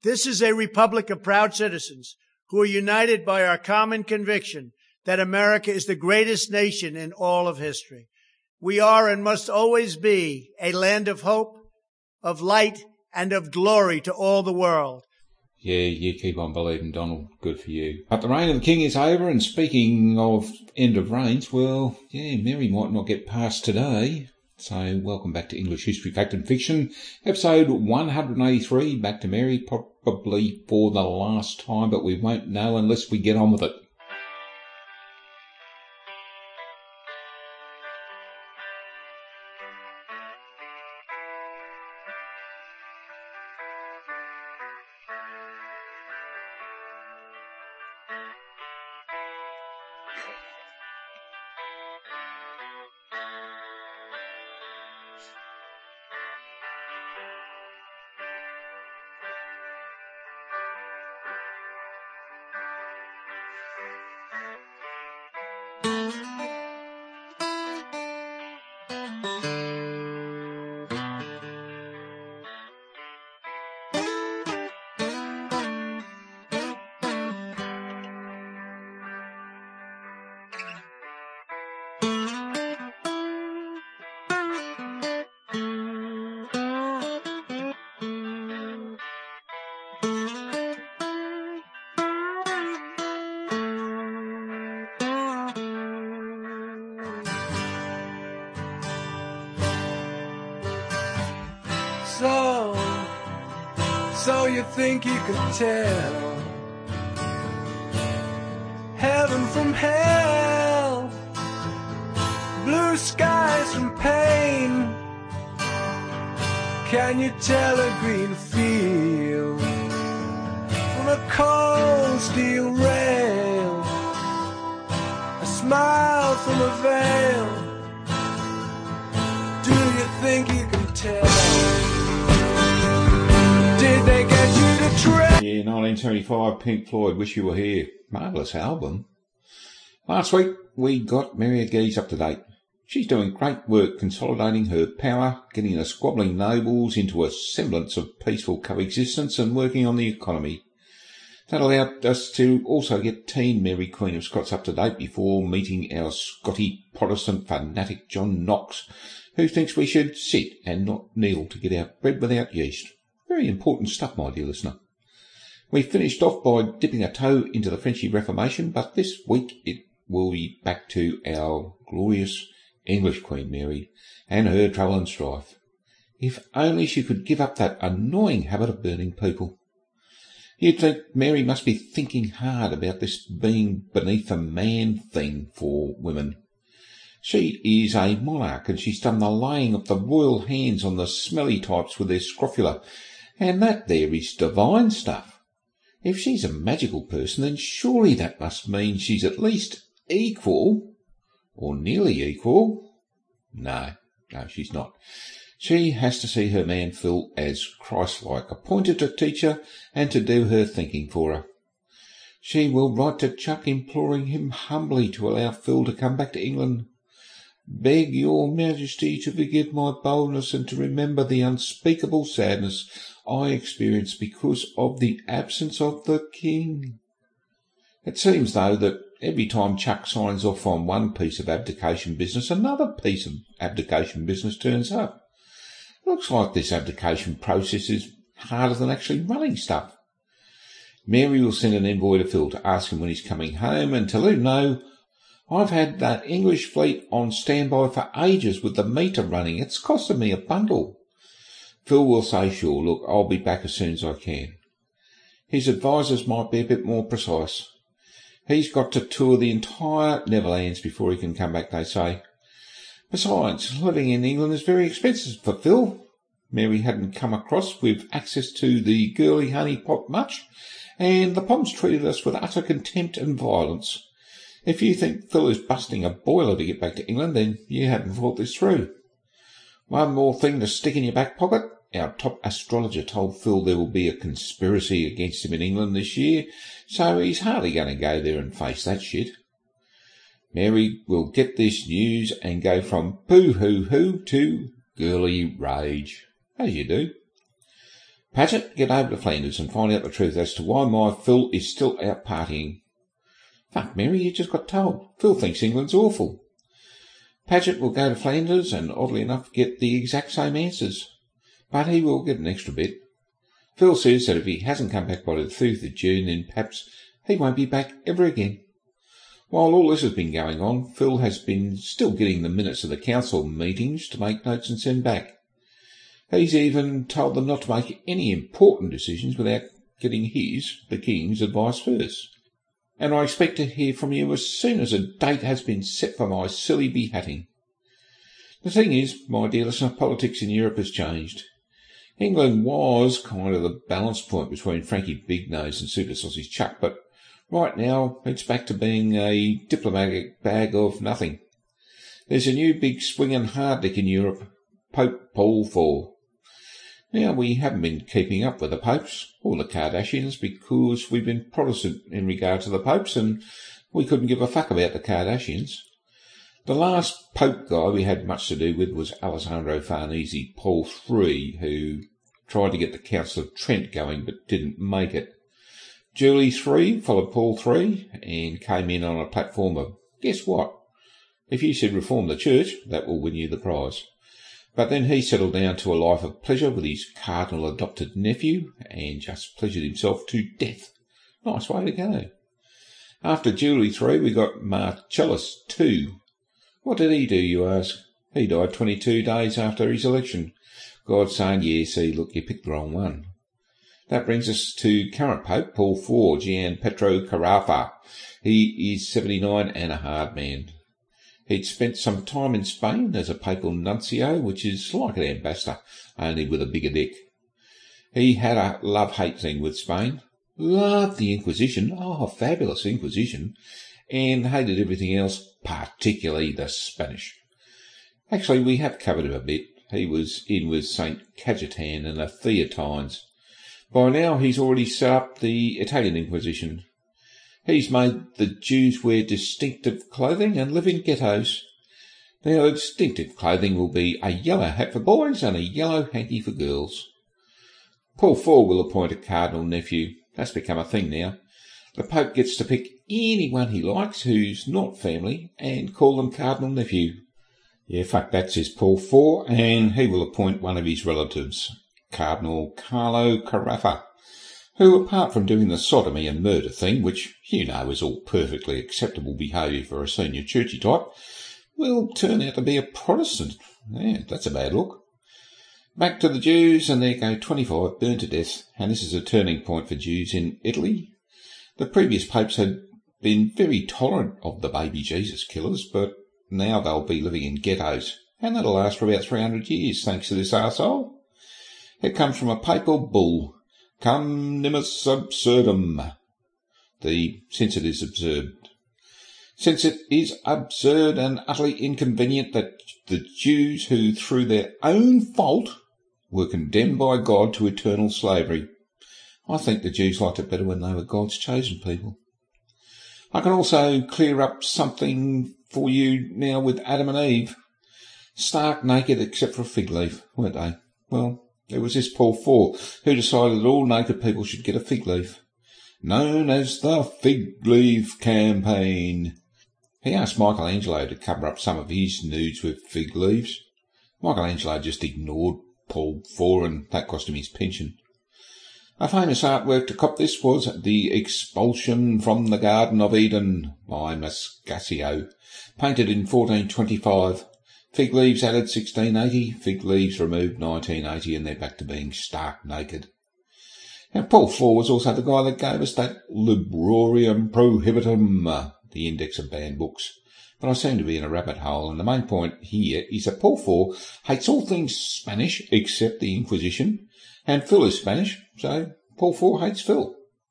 This is a republic of proud citizens who are united by our common conviction that America is the greatest nation in all of history. We are and must always be a land of hope, of light, and of glory to all the world. Yeah, you keep on believing, Donald. Good for you. But the reign of the king is over, and speaking of end of reigns, well, yeah, Mary might not get past today. So welcome back to English History, Fact and Fiction, episode 183, back to Mary, probably for the last time, but we won't know unless we get on with it. So you think you can tell heaven from hell, blue skies from pain? Can you tell a green field from a cold steel rail, a smile from a veil? Do you think you can tell? Did they get you to try? Yeah, 1975, Pink Floyd, Wish You Were Here. Marvellous album. Last week, we got Mary Geese up to date. She's doing great work consolidating her power, getting the squabbling nobles into a semblance of peaceful coexistence and working on the economy. That allowed us to also get teen Mary Queen of Scots up to date before meeting our Scotty Protestant fanatic John Knox, who thinks we should sit and not kneel to get our bread without yeast. Very important stuff, my dear listener. We finished off by dipping a toe into the Frenchy Reformation, but this week it will be back to our glorious English Queen Mary and her trouble and strife. If only she could give up that annoying habit of burning people. You'd think Mary must be thinking hard about this being beneath a man thing for women. She is a monarch, and she's done the laying of the royal hands on the smelly types with their scrofula, and that there is divine stuff. If she's a magical person, then surely that must mean she's at least equal, or nearly equal. No, she's not. She has to see her man Phil as Christ-like, appointed to teach her and to do her thinking for her. She will write to Chuck imploring him humbly to allow Phil to come back to England. Beg your majesty to forgive my boldness and to remember the unspeakable sadness I experienced because of the absence of the king. It seems, though, that every time Chuck signs off on one piece of abdication business, another piece of abdication business turns up. Looks like this abdication process is harder than actually running stuff. Mary will send an envoy to Phil to ask him when he's coming home and to let him know, I've had that English fleet on standby for ages with the meter running. It's costed me a bundle. Phil will say, sure, look, I'll be back as soon as I can. His advisers might be a bit more precise. He's got to tour the entire Netherlands before he can come back, they say. Besides, living in England is very expensive for Phil. Mary hadn't come across with access to the girly honey pot much, and the Poms treated us with utter contempt and violence. If you think Phil is busting a boiler to get back to England, then you haven't thought this through. One more thing to stick in your back pocket. Our top astrologer told Phil there will be a conspiracy against him in England this year, so he's hardly going to go there and face that shit. Mary will get this news and go from boo-hoo-hoo to girly rage, as you do. Paget, get over to Flanders and find out the truth as to why my Phil is still out partying. Fuck, Mary, you just got told. Phil thinks England's awful. Paget will go to Flanders and, oddly enough, get the exact same answers. But he will get an extra bit. Phil says that if he hasn't come back by the 3rd of June, then perhaps he won't be back ever again. While all this has been going on, Phil has been still getting the minutes of the council meetings to make notes and send back. He's even told them not to make any important decisions without getting the King's advice first. And I expect to hear from you as soon as a date has been set for my silly behatting. The thing is, my dear listener, politics in Europe has changed. England was kind of the balance point between Frankie Bignose and Super Sausage Chuck, but right now it's back to being a diplomatic bag of nothing. There's a new big swinging harddick in Europe, Pope Paul IV. Now, we haven't been keeping up with the popes or the Kardashians because we've been Protestant in regard to the popes and we couldn't give a fuck about the Kardashians. The last pope guy we had much to do with was Alessandro Farnese, Paul III, who tried to get the Council of Trent going but didn't make it. Julie III followed Paul III and came in on a platform of, guess what? If you said reform the church, that will win you the prize. But then he settled down to a life of pleasure with his cardinal-adopted nephew and just pleasured himself to death. Nice way to go. After Julie III, we got Marcellus II. What did he do, you ask? He died 22 days after his election. God saying, yeah, see, look, you picked the wrong one. That brings us to current Pope Paul IV, Gian Pietro Carafa. He is 79 and a hard man. He'd spent some time in Spain as a papal nuncio, which is like an ambassador, only with a bigger dick. He had a love-hate thing with Spain. Loved the Inquisition, fabulous Inquisition, and hated everything else, particularly the Spanish. Actually, we have covered him a bit. He was in with St. Cajetan and the Theatines. By now, he's already set up the Italian Inquisition. He's made the Jews wear distinctive clothing and live in ghettos. Now, the distinctive clothing will be a yellow hat for boys and a yellow hanky for girls. Paul IV will appoint a cardinal nephew. That's become a thing now. The Pope gets to pick anyone he likes who's not family and call them cardinal nephew. Yeah, fuck that, says Paul IV, and he will appoint one of his relatives, Cardinal Carlo Carafa, who, apart from doing the sodomy and murder thing, which you know is all perfectly acceptable behaviour for a senior churchy type, will turn out to be a Protestant. Yeah, that's a bad look. Back to the Jews, and there go 25 burned to death, and this is a turning point for Jews in Italy. The previous popes had been very tolerant of the baby Jesus killers, but now they'll be living in ghettos, and that'll last for about 300 years, thanks to this arsehole. It comes from a papal bull, Cum nimus absurdum. Since it is absurd. Since it is absurd and utterly inconvenient that the Jews who, through their own fault, were condemned by God to eternal slavery. I think the Jews liked it better when they were God's chosen people. I can also clear up something for you now with Adam and Eve. Stark naked except for a fig leaf, weren't they? Well, there was this Paul IV who decided that all naked people should get a fig leaf, known as the Fig Leaf Campaign. He asked Michelangelo to cover up some of his nudes with fig leaves. Michelangelo just ignored Paul IV, and that cost him his pension. A famous artwork to cop this was The Expulsion from the Garden of Eden by Mascasio, painted in 1425. Fig leaves added 1680, fig leaves removed 1980, and they're back to being stark naked. And Paul IV was also the guy that gave us that Librarium Prohibitum, the index of banned books. But I seem to be in a rabbit hole, and the main point here is that Paul IV hates all things Spanish except the Inquisition, and Phil is Spanish, so Paul IV hates Phil.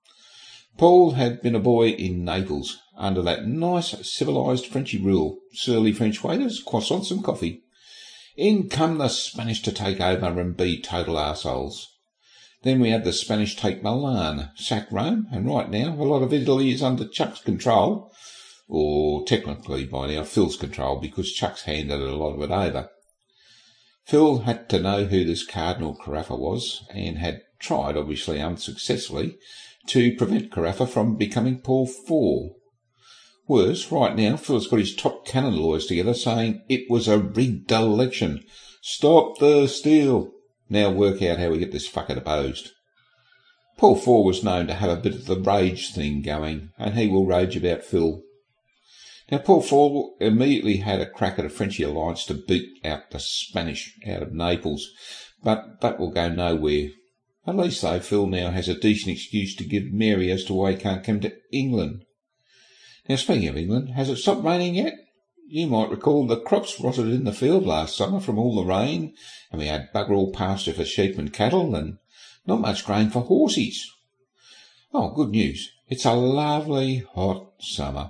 Paul had been a boy in Naples, under that nice, civilised Frenchy rule. Surly French waiters, croissants and coffee. In come the Spanish to take over and be total arseholes. Then we had the Spanish take Milan, sack Rome, and right now a lot of Italy is under Chuck's control, or technically by now Phil's control, because Chuck's handed a lot of it over. Phil had to know who this Cardinal Carafa was, and had tried, obviously unsuccessfully, to prevent Carafa from becoming Paul IV. Worse, right now, Phil's got his top cannon lawyers together saying it was a rigged election. Stop the steal. Now work out how we get this fucker deposed. Paul IV was known to have a bit of the rage thing going, and he will rage about Phil. Now, Paul IV immediately had a crack at a Frenchy alliance to beat out the Spanish out of Naples, but that will go nowhere. At least, though, Phil now has a decent excuse to give Mary as to why he can't come to England. Now, speaking of England, has it stopped raining yet? You might recall the crops rotted in the field last summer from all the rain, and we had bugger all pasture for sheep and cattle, and not much grain for horses. Oh, good news. It's a lovely hot summer.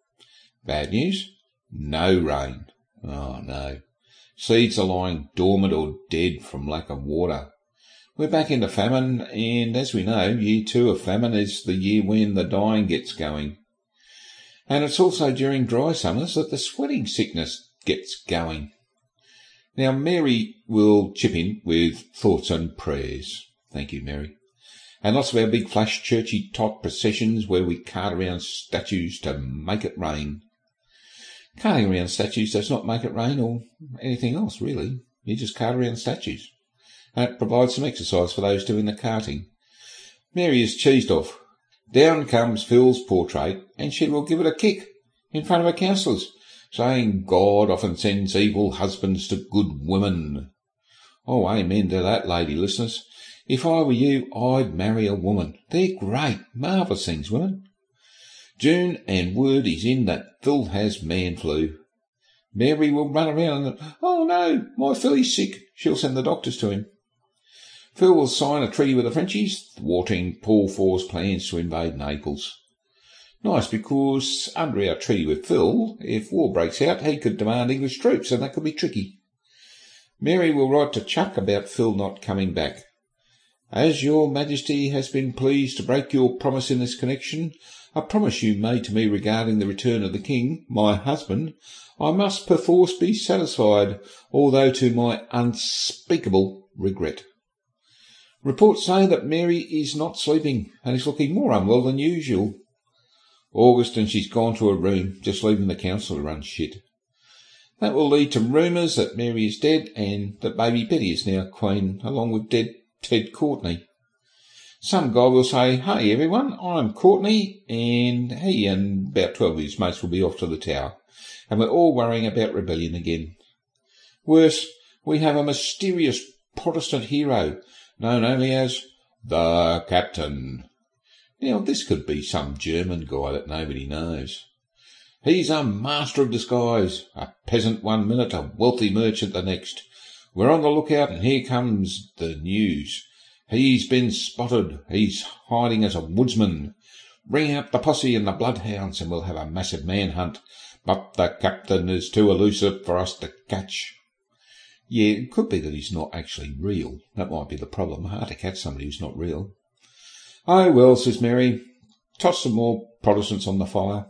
Bad news? No rain. Oh, no. Seeds are lying dormant or dead from lack of water. We're back into famine, and as we know, year 2 of famine is the year when the dying gets going. And it's also during dry summers that the sweating sickness gets going. Now, Mary will chip in with thoughts and prayers. Thank you, Mary. And lots of our big flash churchy type processions where we cart around statues to make it rain. Carting around statues does not make it rain or anything else, really. You just cart around statues. And it provides some exercise for those doing the carting. Mary is cheesed off. Down comes Phil's portrait, and she will give it a kick in front of her counsellors, saying God often sends evil husbands to good women. Oh, amen to that, lady listeners. If I were you, I'd marry a woman. They're great, marvellous things, women. June, and word is in that Phil has man flu. Mary will run around and, oh no, my Philly's sick. She'll send the doctors to him. Phil will sign a treaty with the Frenchies, thwarting Paul IV's plans to invade Naples. Nice, because under our treaty with Phil, if war breaks out, he could demand English troops, and that could be tricky. Mary will write to Chuck about Phil not coming back. As your Majesty has been pleased to break your promise in this connection, a promise you made to me regarding the return of the King, my husband, I must perforce be satisfied, although to my unspeakable regret. Reports say that Mary is not sleeping and is looking more unwell than usual. August, and she's gone to her room, just leaving the council to run shit. That will lead to rumours that Mary is dead and that baby Betty is now queen, along with dead Ted Courtney. Some guy will say, hey everyone, I'm Courtney, and he and about 12 of his mates will be off to the Tower, and we're all worrying about rebellion again. Worse, we have a mysterious Protestant hero, known only as the Captain. Now, this could be some German guy that nobody knows. He's a master of disguise, a peasant one minute, a wealthy merchant the next. We're on the lookout, and here comes the news. He's been spotted. He's hiding as a woodsman. Bring out the posse and the bloodhounds, and we'll have a massive manhunt. But the Captain is too elusive for us to catch. Yeah, it could be that he's not actually real. That might be the problem. Hard to catch somebody who's not real. Oh, well, says Mary, toss some more Protestants on the fire.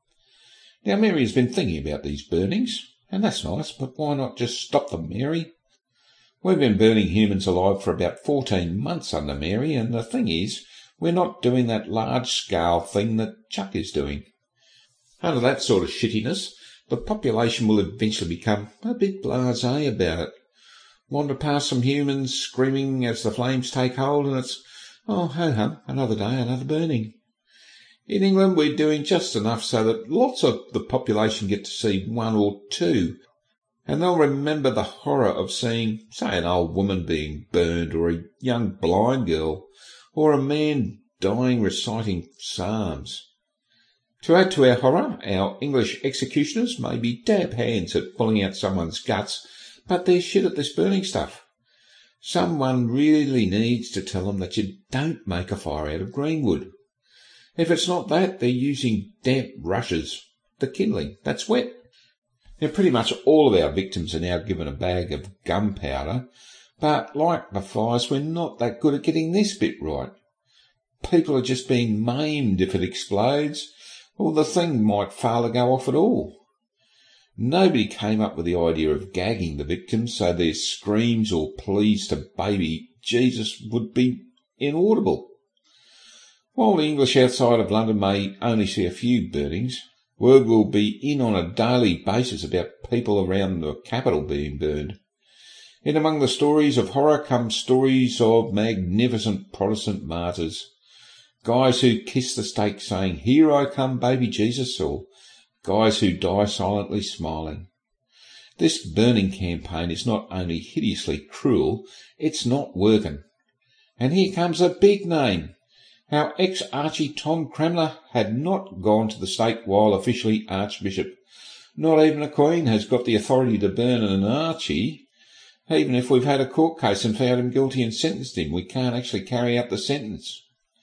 Now, Mary has been thinking about these burnings, and that's nice, but why not just stop them, Mary? We've been burning humans alive for about 14 months under Mary, and the thing is, we're not doing that large-scale thing that Chuck is doing. Under that sort of shittiness, the population will eventually become a bit blasé about it. Wander past some humans screaming as the flames take hold, and it's, oh, ho-hum, another day, another burning. In England, we're doing just enough so that lots of the population get to see one or two, and they'll remember the horror of seeing, say, an old woman being burned, or a young blind girl, or a man dying reciting psalms. To add to our horror, our English executioners may be dab hands at pulling out someone's guts, but they're shit at this burning stuff. Someone really needs to tell them that you don't make a fire out of greenwood. If it's not that, they're using damp rushes. The kindling, that's wet. Now, pretty much all of our victims are now given a bag of gunpowder, but like the fires, we're not that good at getting this bit right. People are just being maimed if it explodes, or the thing might fail to go off at all. Nobody came up with the idea of gagging the victims so their screams or pleas to baby Jesus would be inaudible. While the English outside of London may only see a few burnings, word will be in on a daily basis about people around the capital being burned. In among the stories of horror come stories of magnificent Protestant martyrs, guys who kiss the stake saying, "Here I come, baby Jesus," or guys who die silently smiling. This burning campaign is not only hideously cruel, it's not working. And here comes a big name. Our ex-Archie Tom Cranmer had not gone to the stake while officially Archbishop. Not even a Queen has got the authority to burn an Archie. Even if we've had a court case and found him guilty and sentenced him, we can't actually carry out the sentence.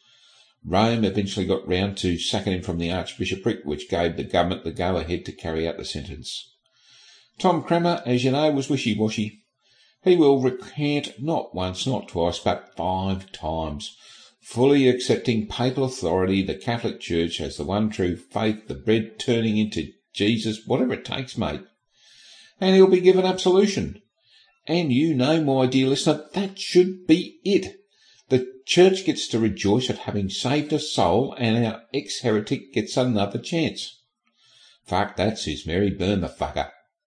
Rome eventually got round to sacking him from the archbishopric, which gave the government the go-ahead to carry out the sentence. Tom Cranmer, as you know, was wishy-washy. He will recant not once, not twice, but 5 times, fully accepting papal authority, the Catholic Church as the one true faith, the bread turning into Jesus, whatever it takes, mate. And he'll be given absolution. And you know, my dear listener, that should be it. The Church gets to rejoice at having saved a soul, and our ex-heretic gets another chance. Fuck that, says Mary, burn the fucker.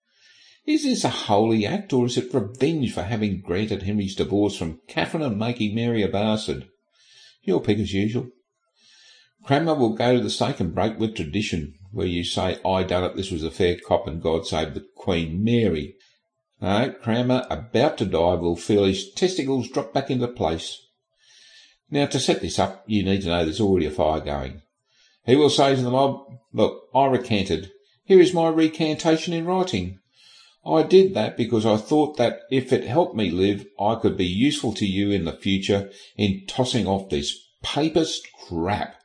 Is this a holy act, or is it revenge for having granted Henry's divorce from Catherine and making Mary a bastard? Your pick as usual. Cranmer will go to the stake and break with tradition, where you say, "I done it, this was a fair cop, and God save the Queen Mary." No, Cranmer, about to die, will feel his testicles drop back into place. Now, to set this up, you need to know there's already a fire going. He will say to the mob, "Look, I recanted. Here is my recantation in writing. I did that because I thought that if it helped me live, I could be useful to you in the future in tossing off this papist crap."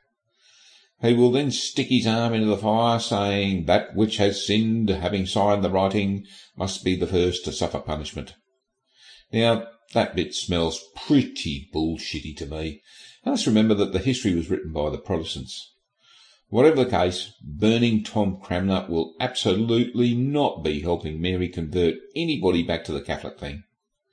He will then stick his arm into the fire, saying, "That which has sinned, having signed the writing, must be the first to suffer punishment." Now, that bit smells pretty bullshitty to me. And let's remember that the history was written by the Protestants. Whatever the case, burning Tom Cranmer will absolutely not be helping Mary convert anybody back to the Catholic thing.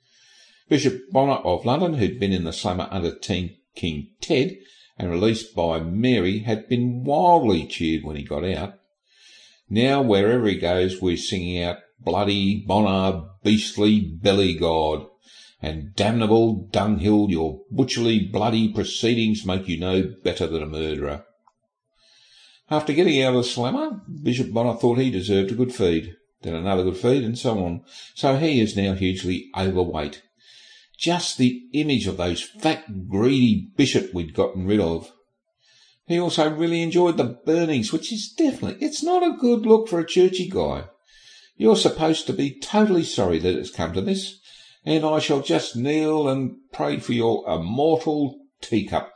Bishop Bonner of London, who'd been in the slammer under King Ted and released by Mary, had been wildly cheered when he got out. Now, wherever he goes, we're singing out, "Bloody Bonner, beastly belly god," and "Damnable dunghill, your butcherly bloody proceedings make you no better than a murderer." After getting out of the slammer, Bishop Bonner thought he deserved a good feed, then another good feed, and so on. So he is now hugely overweight. Just the image of those fat, greedy bishop we'd gotten rid of. He also really enjoyed the burnings, which is it's not a good look for a churchy guy. You're supposed to be totally sorry that it's come to this, and I shall just kneel and pray for your immortal teacup.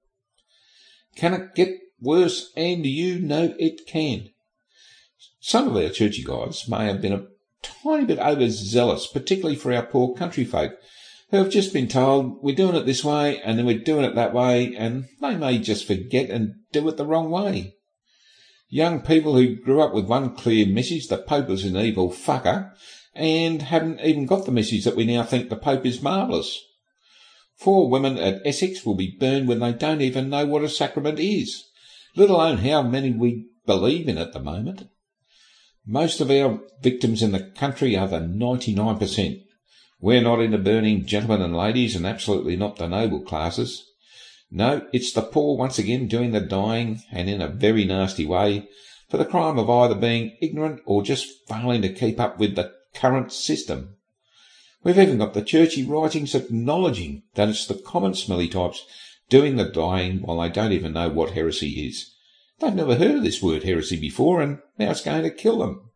Can it get worse? And you know it can. Some of our churchy guys may have been a tiny bit overzealous, particularly for our poor country folk, who have just been told we're doing it this way and then we're doing it that way, and they may just forget and do it the wrong way. Young people who grew up with one clear message, the Pope is an evil fucker, and haven't even got the message that we now think the Pope is marvellous. 4 women at Essex will be burned when they don't even know what a sacrament is, let alone how many we believe in at the moment. Most of our victims in the country are the 99%. We're not into burning gentlemen and ladies, and absolutely not the noble classes. No, it's the poor once again doing the dying, and in a very nasty way, for the crime of either being ignorant or just failing to keep up with the current system. We've even got the churchy writings acknowledging that it's the common smelly types doing the dying while they don't even know what heresy is. They've never heard of this word heresy before, and now it's going to kill them.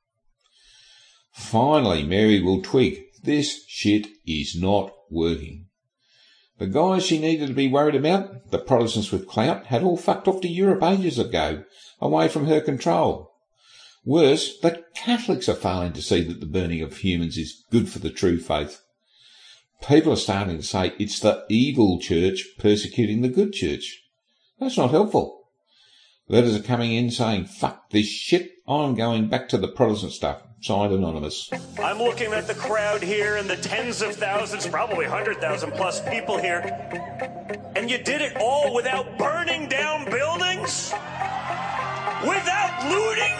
Finally, Mary will twig. This shit is not working. The guys she needed to be worried about, the Protestants with clout, had all fucked off to Europe ages ago, away from her control. Worse, the Catholics are failing to see that the burning of humans is good for the true faith. People are starting to say it's the evil church persecuting the good church. That's not helpful. Letters are coming in saying, "Fuck this shit, I'm going back to the Protestant stuff." Signed, Anonymous. I'm looking at the crowd here and the tens of thousands, probably 100,000 plus people here. And you did it all without burning down buildings? Without looting?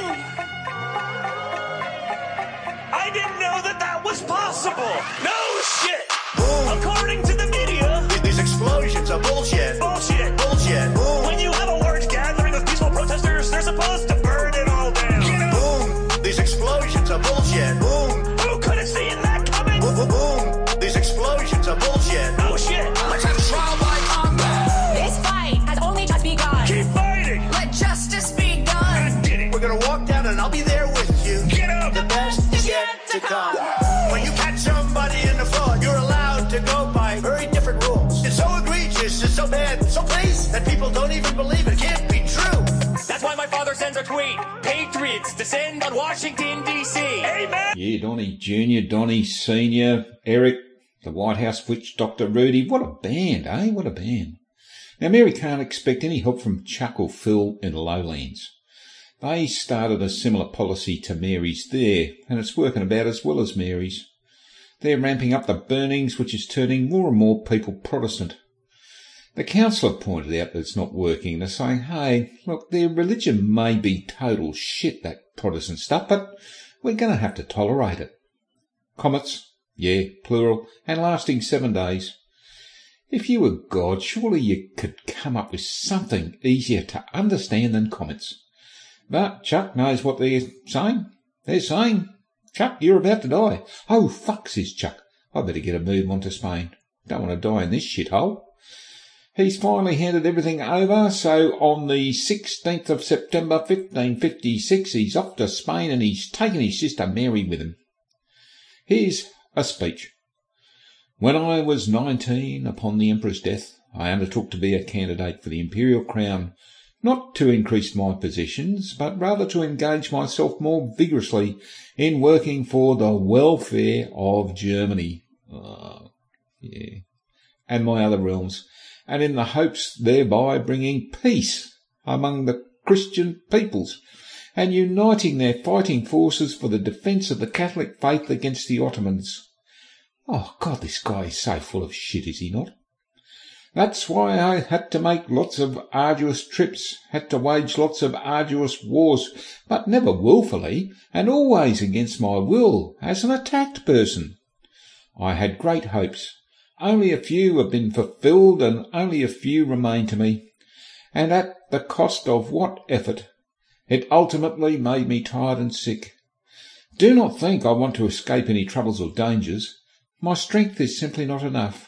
I didn't know that was possible. No shit. According to the media, these explosions are bullshit. Bullshit. Bullshit. Boom. When you have a large gathering of peaceful protesters, they're supposed to burn it all down. You know? Boom. These explosions are bullshit. Boom. Who could have seen that coming? Boom, boom, boom. These explosions are bullshit. Oh shit. Let's have a trial by combat. This fight has only just begun. Keep fighting. Let justice be done. I did it. We're gonna walk down and I'll be there with you. Get up. The best is yet to come. When you catch somebody in the fraud, you're allowed to go by very different rules. It's so egregious, it's so bad, so base that people don't even believe it can't be true. That's why my father sends a tweet. Patriots descend on Washington, D.C. Amen. Yeah, Donnie Jr., Donnie Sr., Eric, the White House witch doctor, Rudy. What a band, eh? What a band. Now, Mary can't expect any help from Chuck or Phil in the lowlands. They started a similar policy to Mary's there, and it's working about as well as Mary's. They're ramping up the burnings, which is turning more and more people Protestant. The councillor pointed out that it's not working. They're saying, hey, look, their religion may be total shit, that Protestant stuff, but we're going to have to tolerate it. Comets, yeah, plural, and lasting 7 days. If you were God, surely you could come up with something easier to understand than comets. But Chuck knows what they're saying. They're saying, Chuck, you're about to die. Oh, fuck, says Chuck. I better get a move on to Spain. Don't want to die in this shithole. He's finally handed everything over, so on the 16th of September 1556, he's off to Spain and he's taken his sister Mary with him. Here's a speech. When I was 19, upon the Emperor's death, I undertook to be a candidate for the imperial crown, not to increase my possessions, but rather to engage myself more vigorously in working for the welfare of Germany, and my other realms, and in the hopes thereby bringing peace among the Christian peoples, and uniting their fighting forces for the defence of the Catholic faith against the Ottomans. Oh, God, this guy is so full of shit, is he not? That's why I had to make lots of arduous trips, had to wage lots of arduous wars, but never wilfully, and always against my will, as an attacked person. I had great hopes. Only a few have been fulfilled, and only a few remain to me. And at the cost of what effort? It ultimately made me tired and sick. Do not think I want to escape any troubles or dangers. My strength is simply not enough.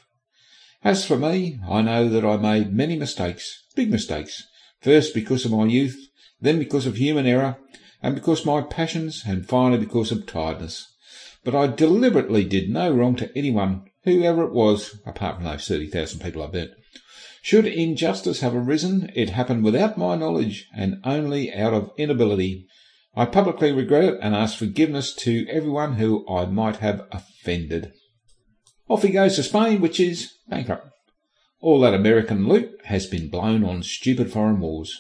As for me, I know that I made many mistakes, big mistakes, first because of my youth, then because of human error, and because my passions, and finally because of tiredness. But I deliberately did no wrong to anyone, whoever it was, apart from those 30,000 people I burnt. Should injustice have arisen, it happened without my knowledge, and only out of inability. I publicly regret it, and ask forgiveness to everyone who I might have offended. Off he goes to Spain, which is bankrupt. All that American loot has been blown on stupid foreign wars.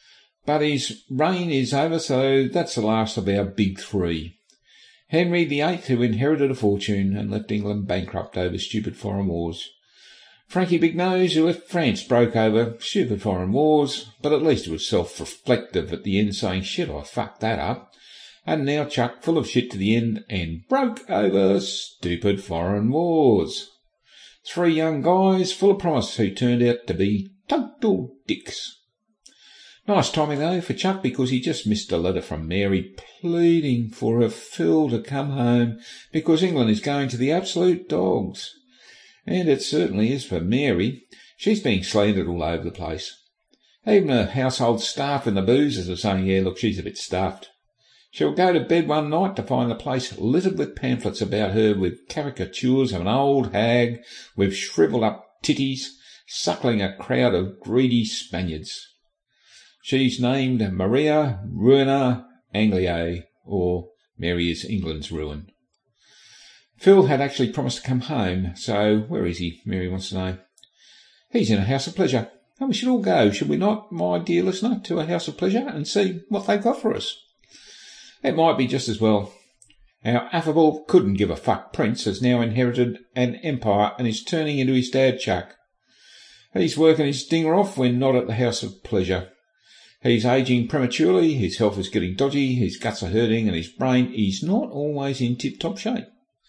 But his reign is over, so that's the last of our big three. Henry VIII, who inherited a fortune and left England bankrupt over stupid foreign wars. Frankie Big Nose, who left France broke over stupid foreign wars, but at least it was self-reflective at the end, saying, shit, I fucked that up. And now Chuck, full of shit to the end, and broke over stupid foreign wars. 3 young guys full of promise who turned out to be total dicks. Nice timing, though, for Chuck, because he just missed a letter from Mary pleading for her Phil to come home because England is going to the absolute dogs. And it certainly is for Mary. She's being slandered all over the place. Even her household staff and the boozers are saying, yeah, look, she's a bit stuffed. She'll go to bed one night to find the place littered with pamphlets about her with caricatures of an old hag with shriveled-up titties suckling a crowd of greedy Spaniards. She's named Maria Ruina Angliae, or Mary is England's ruin. Phil had actually promised to come home, so where is he, Mary wants to know. He's in a house of pleasure, and we should all go, should we not, my dear listener, to a house of pleasure and see what they've got for us? It might be just as well. Our affable couldn't-give-a-fuck prince has now inherited an empire and is turning into his dad Chuck. He's working his dinger off when not at the house of pleasure. He's ageing prematurely, his health is getting dodgy, his guts are hurting, and his brain is not always in tip-top shape.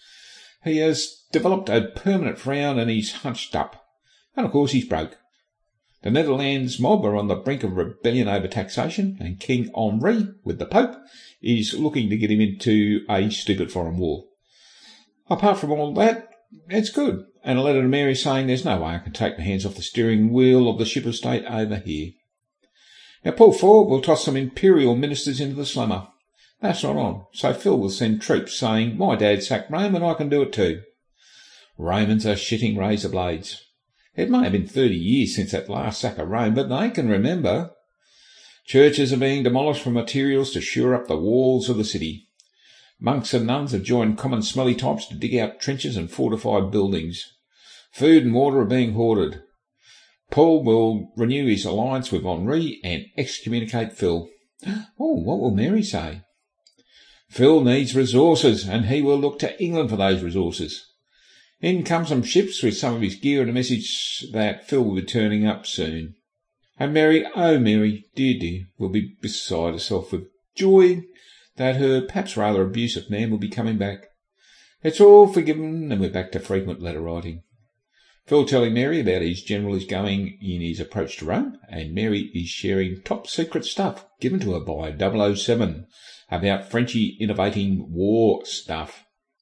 He has developed a permanent frown and he's hunched up. And of course he's broke. The Netherlands mob are on the brink of rebellion over taxation, and King Henri, with the Pope, is looking to get him into a stupid foreign war. Apart from all that, it's good, and a letter to Mary saying there's no way I can take my hands off the steering wheel of the ship of state over here. Now Paul Ford will toss some imperial ministers into the slammer. That's not on, so Phil will send troops saying, my dad sacked Rome and I can do it too. Romans are shitting razor blades. It may have been 30 years since that last sack of Rome, but they can remember. Churches are being demolished for materials to shore up the walls of the city. Monks and nuns have joined common smelly types to dig out trenches and fortify buildings. Food and water are being hoarded. Paul will renew his alliance with Henri and excommunicate Phil. Oh, what will Mary say? Phil needs resources, and he will look to England for those resources. In come some ships with some of his gear and a message that Phil will be turning up soon. And Mary, oh Mary, dear dear, will be beside herself with joy that her perhaps rather abusive man will be coming back. It's all forgiven, and we're back to frequent letter writing. Phil telling Mary about his general going in his approach to Rome, and Mary is sharing top secret stuff given to her by 007 about Frenchie innovating war stuff.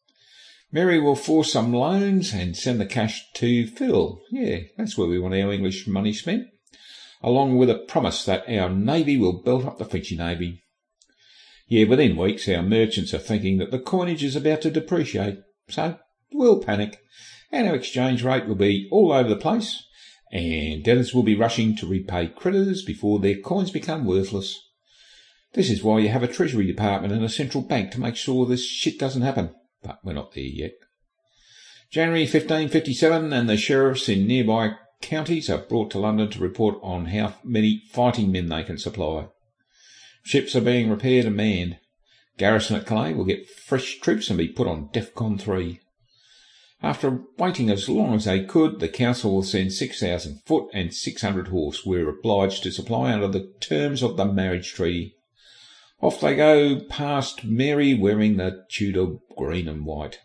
Mary will force some loans and send the cash to Phil. Yeah, that's where we want our English money spent, along with a promise that our Navy will belt up the Frenchy Navy. Yeah, within weeks our merchants are thinking that the coinage is about to depreciate, so we'll panic, and our exchange rate will be all over the place, and debtors will be rushing to repay creditors before their coins become worthless. This is why you have a Treasury Department and a central bank to make sure this shit doesn't happen. But we're not there yet. January 1557, and the sheriffs in nearby counties are brought to London to report on how many fighting men they can supply. Ships are being repaired and manned. Garrison at Calais will get fresh troops and be put on DEFCON 3. After waiting as long as they could, the council will send 6,000 foot and 600 horse. We're obliged to supply under the terms of the marriage treaty. Off they go past Mary wearing the Tudor green and white.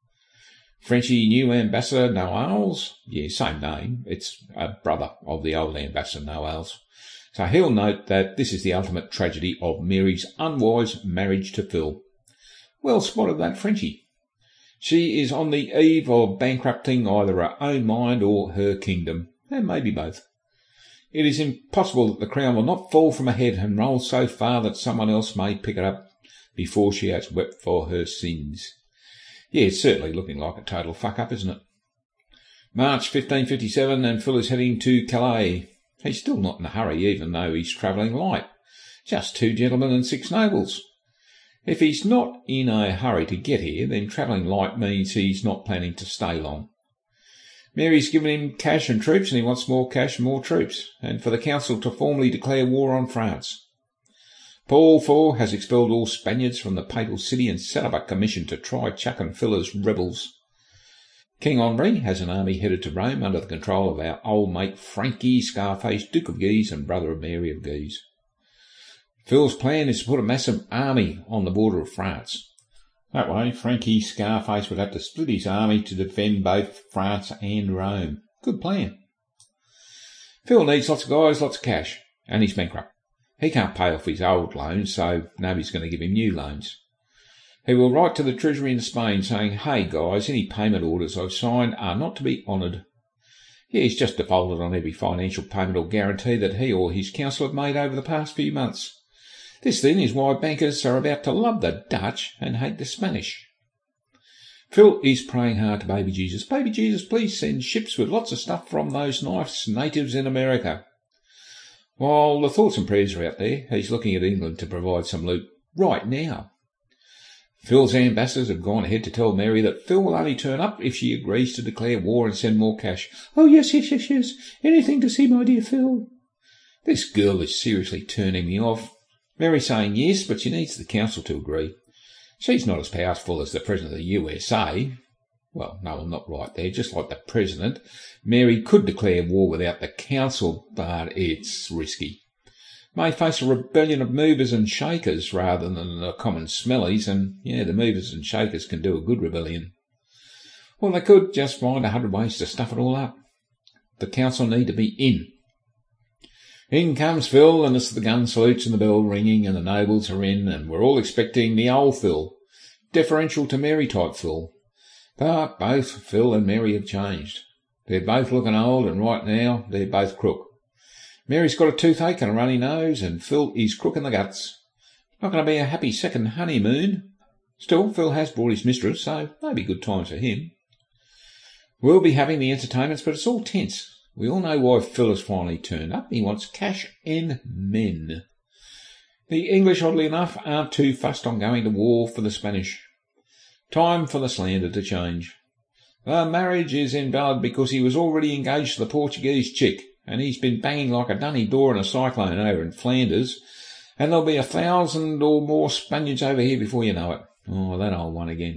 Frenchy new ambassador Noailles, yeah, same name, it's a brother of the old ambassador Noailles. So he'll note that this is the ultimate tragedy of Mary's unwise marriage to Phil. Well spotted that Frenchy. She is on the eve of bankrupting either her own mind or her kingdom, and maybe both. It is impossible that the crown will not fall from her head and roll so far that someone else may pick it up before she has wept for her sins. Yeah, it's certainly looking like a total fuck-up, isn't it? March 1557, and Phil is heading to Calais. He's still not in a hurry, even though he's travelling light. Just 2 gentlemen and 6 nobles. If he's not in a hurry to get here, then travelling light means he's not planning to stay long. Mary's given him cash and troops, and he wants more cash and more troops, and for the council to formally declare war on France. Paul IV has expelled all Spaniards from the papal city and set up a commission to try Chuck and Phil as rebels. King Henri has an army headed to Rome under the control of our old mate Frankie Scarface, Duke of Guise and brother of Mary of Guise. Phil's plan is to put a massive army on the border of France. That way, Frankie Scarface would have to split his army to defend both France and Rome. Good plan. Phil needs lots of guys, lots of cash, and he's bankrupt. He can't pay off his old loans, so nobody's going to give him new loans. He will write to the Treasury in Spain saying, hey guys, any payment orders I've signed are not to be honoured. Yeah, he's just defaulted on every financial payment or guarantee that he or his council have made over the past few months. This, then, is why bankers are about to love the Dutch and hate the Spanish. Phil is praying hard to Baby Jesus. Baby Jesus, please send ships with lots of stuff from those nice natives in America. While the thoughts and prayers are out there, he's looking at England to provide some loot right now. Phil's ambassadors have gone ahead to tell Mary that Phil will only turn up if she agrees to declare war and send more cash. Oh, yes, yes, yes, yes. Anything to see my dear Phil. This girl is seriously turning me off. Mary saying yes, but she needs the council to agree. She's not as powerful as the President of the USA. Well, no, I'm not right there. Just like the President, Mary could declare war without the Council, but it's risky. May face a rebellion of movers and shakers rather than the common smellies, and yeah, the movers and shakers can do a good rebellion. Well, they could just find 100 ways to stuff it all up. The Council need to be in. In comes Phil, and it's the gun salutes and the bell ringing, and the nobles are in, and we're all expecting the old Phil, deferential to Mary type Phil. But both Phil and Mary have changed. They're both looking old, and right now they're both crook. Mary's got a toothache and a runny nose, and Phil is crook in the guts. Not going to be a happy second honeymoon. Still, Phil has brought his mistress, so maybe good times for him. We'll be having the entertainments, but it's all tense. We all know why Phil has finally turned up. He wants cash and men. The English, oddly enough, aren't too fussed on going to war for the Spanish. Time for the slander to change. The marriage is invalid because he was already engaged to the Portuguese chick, and he's been banging like a dunny door in a cyclone over in Flanders, and there'll be 1,000 or more Spaniards over here before you know it. Oh, that old one again.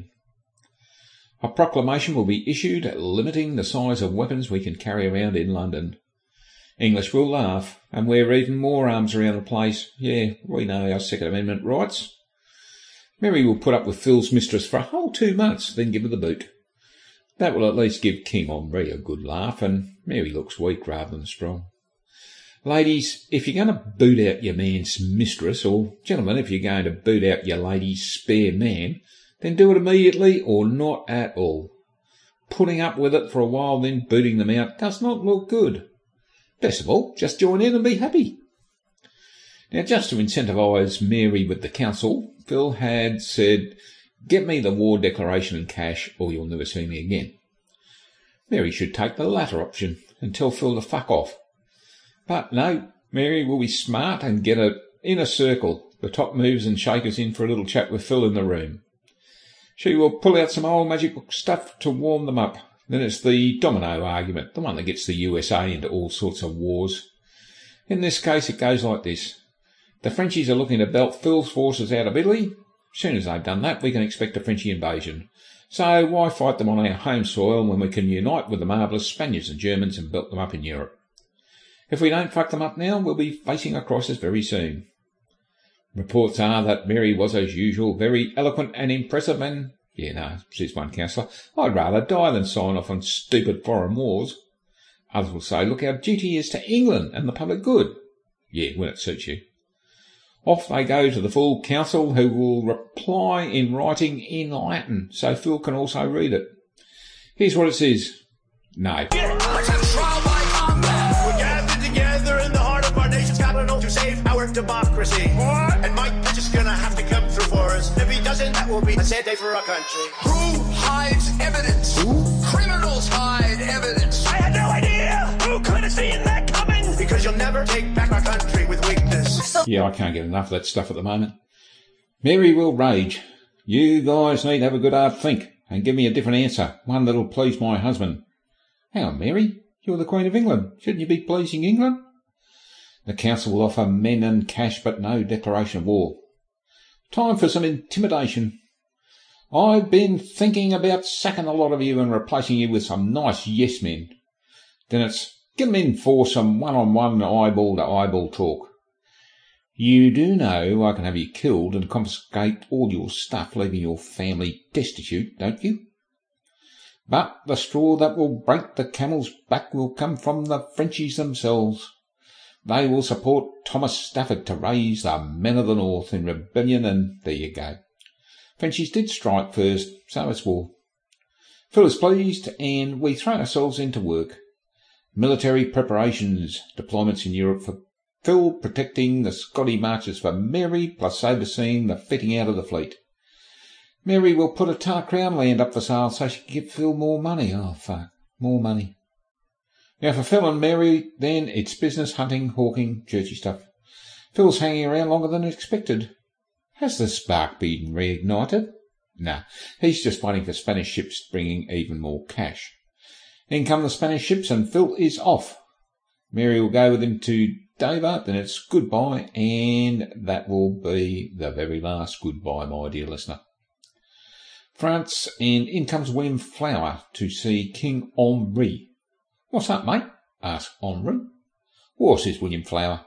A proclamation will be issued limiting the size of weapons we can carry around in London. English will laugh, and wear even more arms around the place. Yeah, we know our Second Amendment rights. Mary will put up with Phil's mistress for a whole 2 months, then give her the boot. That will at least give King Henri a good laugh, and Mary looks weak rather than strong. Ladies, if you're going to boot out your man's mistress, or gentlemen, if you're going to boot out your lady's spare man, then do it immediately or not at all. Putting up with it for a while, then booting them out does not look good. Best of all, just join in and be happy. Now, just to incentivise Mary with the Council, Phil had said, "Get me the war declaration and cash, or you'll never see me again." Mary should take the latter option and tell Phil to fuck off. But no, Mary will be smart and get an inner circle, the top movers and shakers in for a little chat with Phil in the room. She will pull out some old magic book stuff to warm them up. Then it's the domino argument, the one that gets the USA into all sorts of wars. In this case, it goes like this. The Frenchies are looking to belt Phil's forces out of Italy. As soon as they've done that, we can expect a Frenchy invasion. So why fight them on our home soil when we can unite with the marvellous Spaniards and Germans and belt them up in Europe? If we don't fuck them up now, we'll be facing a crisis very soon. Reports are that Mary was, as usual, very eloquent and impressive, and, yeah, no, says one councillor, I'd rather die than sign off on stupid foreign wars. Others will say, look how duty he is to England and the public good. Yeah, when it suits you. Off they go to the full council, who will reply in writing in Latin, so Phil can also read it. Here's what it says. No. We're gathered together in the heart of our nation's capital to save our democracy. What? And Mike is just gonna have to come through for us. If he doesn't, that will be a sad day for our country. Who hides evidence? Criminals hide evidence. I had no idea! Who could have seen that coming? Because you'll never take back our country with weakness. Yeah, I can't get enough of that stuff at the moment. Mary will rage. You guys need to have a good hard think and give me a different answer, one that'll please my husband. Hang on, Mary. You're the Queen of England. Shouldn't you be pleasing England? The council will offer men and cash, but no declaration of war. Time for some intimidation. I've been thinking about sacking a lot of you and replacing you with some nice yes men. Then it's get them in for some one-on-one eyeball-to-eyeball talk. You do know I can have you killed and confiscate all your stuff, leaving your family destitute, don't you? But the straw that will break the camel's back will come from the Frenchies themselves. They will support Thomas Stafford to raise the men of the North in rebellion, and there you go. Frenchies did strike first, so it's war. Phil is pleased, and we throw ourselves into work. Military preparations, deployments in Europe for Phil, protecting the Scotty marches for Mary, plus overseeing the fitting out of the fleet. Mary will put a ton of Crown land up for sale so she can give Phil more money. Oh, fuck. More money. Now, for Phil and Mary, then, it's business, hunting, hawking, churchy stuff. Phil's hanging around longer than expected. Has the spark been reignited? Nah, he's just waiting for Spanish ships bringing even more cash. In come the Spanish ships and Phil is off. Mary will go with him to Dover, then it's goodbye, and that will be the very last goodbye, my dear listener. France, and in comes William Flower to see King Henri. "What's up, mate?" asked Henri. "Well," says William Flower,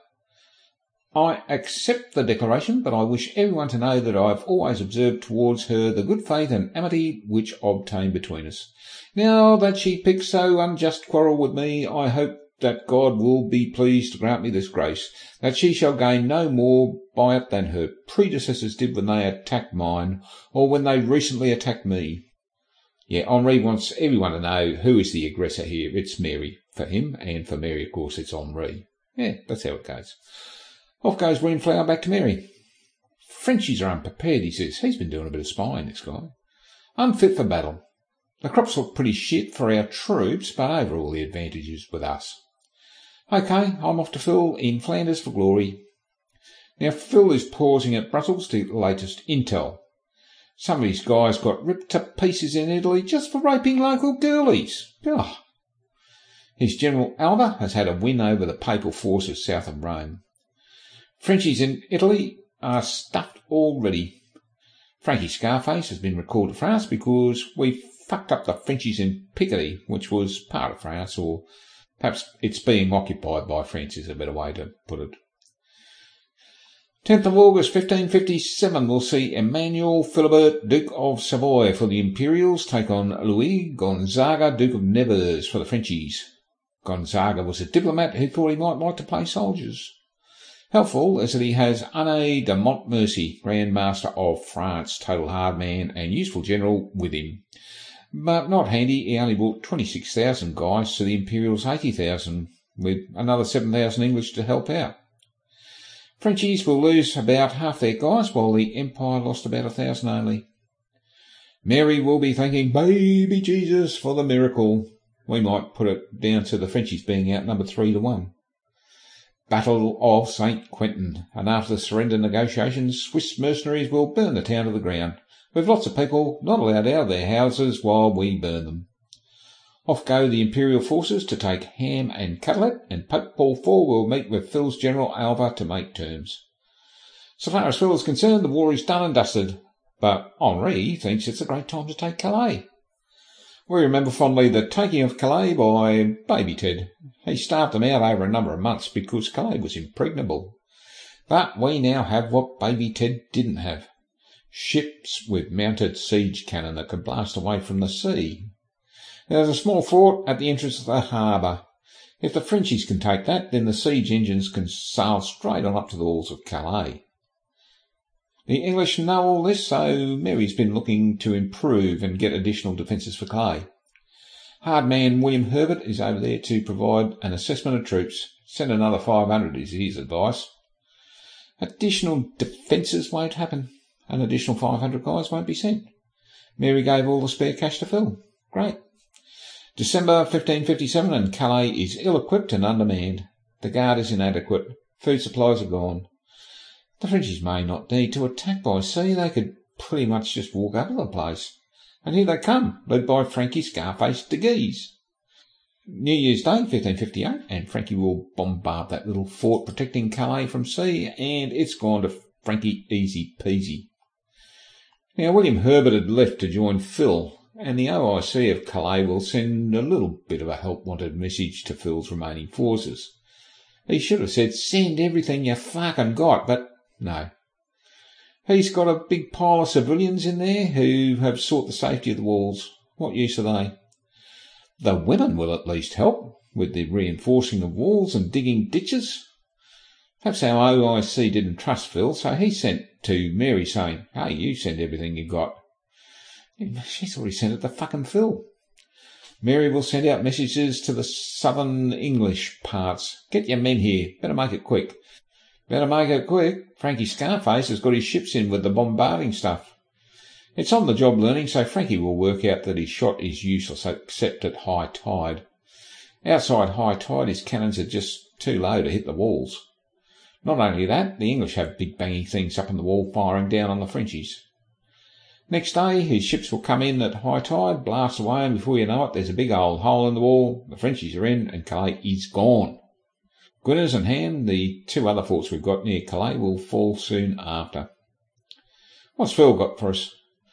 "I accept the declaration, but I wish everyone to know that I have always observed towards her the good faith and amity which obtained between us. Now that she picked so unjust quarrel with me, I hope that God will be pleased to grant me this grace, that she shall gain no more by it than her predecessors did when they attacked mine, or when they recently attacked me." Yeah, Henri wants everyone to know who is the aggressor here. It's Mary for him, and for Mary, of course, it's Henri. Yeah, that's how it goes. Off goes William Flower back to Mary. "Frenchies are unprepared," he says. He's been doing a bit of spying, this guy. "Unfit for battle. The crops look pretty shit for our troops, but overall the advantage is with us. OK, I'm off to Phil in Flanders for glory." Now, Phil is pausing at Brussels to get the latest intel. Some of his guys got ripped to pieces in Italy just for raping local girlies. Ugh. His General Alva has had a win over the papal forces south of Rome. Frenchies in Italy are stuffed already. Frankie Scarface has been recalled to France because we fucked up the Frenchies in Picardy, which was part of France, or perhaps it's being occupied by France is a better way to put it. 10th of August 1557 will see Emmanuel Philibert, Duke of Savoy for the Imperials take on Louis Gonzaga, Duke of Nevers for the Frenchies. Gonzaga was a diplomat who thought he might like to play soldiers. Helpful is that he has Anne de Montmorency, Grand Master of France, total hard man and useful general, with him. But not handy, he only brought 26,000 guys to the Imperials' 80,000, with another 7,000 English to help out. Frenchies will lose about half their guys, while the Empire lost about 1,000 only. Mary will be thanking baby Jesus for the miracle. We might put it down to the Frenchies being outnumbered 3-1. Battle of St. Quentin, and after the surrender negotiations, Swiss mercenaries will burn the town to the ground, with lots of people not allowed out of their houses while we burn them. Off go the Imperial forces to take Ham and Cutlet, and Pope Paul IV will meet with Phil's General Alva to make terms. So far as Phil is concerned, the war is done and dusted, but Henri thinks it's a great time to take Calais. We remember fondly the taking of Calais by Baby Ted. He starved them out over a number of months because Calais was impregnable. But we now have what Baby Ted didn't have. Ships with mounted siege cannon that could blast away from the sea. There's a small fort at the entrance of the harbour. If the Frenchies can take that, then the siege engines can sail straight on up to the walls of Calais. The English know all this, so Mary's been looking to improve and get additional defences for Calais. Hard man William Herbert is over there to provide an assessment of troops. Send another 500 is his advice. Additional defences won't happen. An additional 500 guys won't be sent. Mary gave all the spare cash to Phil. Great. December 1557 and Calais is ill-equipped and undermanned. The guard is inadequate. Food supplies are gone. The Frenchies may not need to attack by sea. They could pretty much just walk up to the place. And here they come, led by Frankie Scarface de Guise. New Year's Day, 1558, and Frankie will bombard that little fort protecting Calais from sea, and it's gone to Frankie easy peasy. Now, William Herbert had left to join Phil, and the OIC of Calais will send a little bit of a help-wanted message to Phil's remaining forces. He should have said, "Send everything you fucking got," but no. He's got a big pile of civilians in there who have sought the safety of the walls. What use are they? The women will at least help with the reinforcing of walls and digging ditches. Perhaps our OIC didn't trust Phil, so he sent to Mary saying, "Hey, you send everything you got." She's already sent it to fucking Phil. Mary will send out messages to the southern English parts. "Get your men here. Better make it quick." Better make it quick. Frankie Scarface has got his ships in with the bombarding stuff. It's on the job learning, so Frankie will work out that his shot is useless except at high tide. Outside high tide, his cannons are just too low to hit the walls. Not only that, the English have big banging things up on the wall firing down on the Frenchies. Next day, his ships will come in at high tide, blast away, and before you know it, there's a big old hole in the wall, the Frenchies are in, and Calais is gone. Gunners and Ham, the two other forts we've got near Calais, will fall soon after. What's Phil got for us?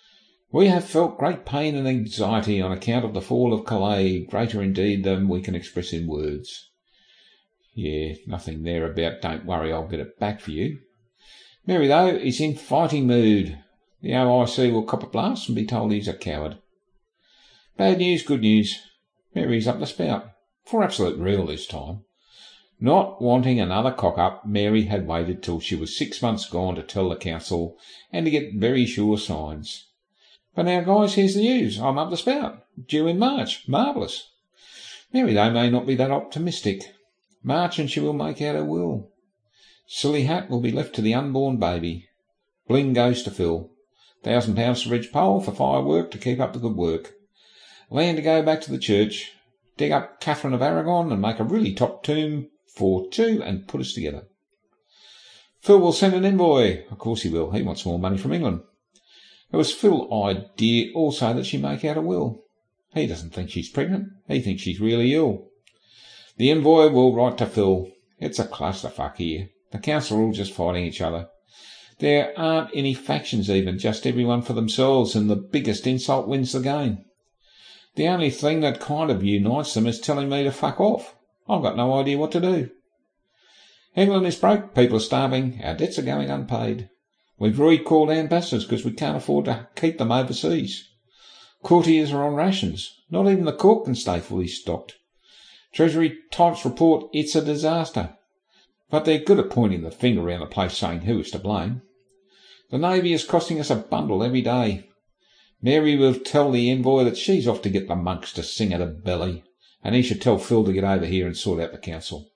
We have felt great pain and anxiety on account of the fall of Calais, greater indeed than we can express in words. Yeah, nothing there about don't worry, I'll get it back for you. Mary, though, is in fighting mood. The OIC will cop a blast and be told he's a coward. Bad news, good news. Mary's up the spout. For absolute real this time. Not wanting another cock-up, Mary had waited till she was 6 months gone to tell the council and to get very sure signs. But now, guys, here's the news. I'm up the spout. Due in March. Marvellous. Mary, though, may not be that optimistic. March and she will make out her will. Silly hat will be left to the unborn baby. Bling goes to Phil. £1,000 to Reg Pole for firework to keep up the good work. Land to go back to the church. Dig up Catherine of Aragon and make a really top tomb for two and put us together. Phil will send an envoy. Of course he will. He wants more money from England. It was Phil's idea also that she make out a will. He doesn't think she's pregnant. He thinks she's really ill. The envoy will write to Phil. It's a clusterfuck here. The council are all just fighting each other. There aren't any factions even, just everyone for themselves, and the biggest insult wins the game. The only thing that kind of unites them is telling me to fuck off. I've got no idea what to do. England is broke, people are starving, our debts are going unpaid. We've recalled ambassadors because we can't afford to keep them overseas. Courtiers are on rations. Not even the court can stay fully stocked. Treasury types report it's a disaster. But they're good at pointing the finger around the place saying who is to blame. The Navy is costing us a bundle every day. Mary will tell the envoy that she's off to get the monks to sing at her belly, and he should tell Phil to get over here and sort out the council.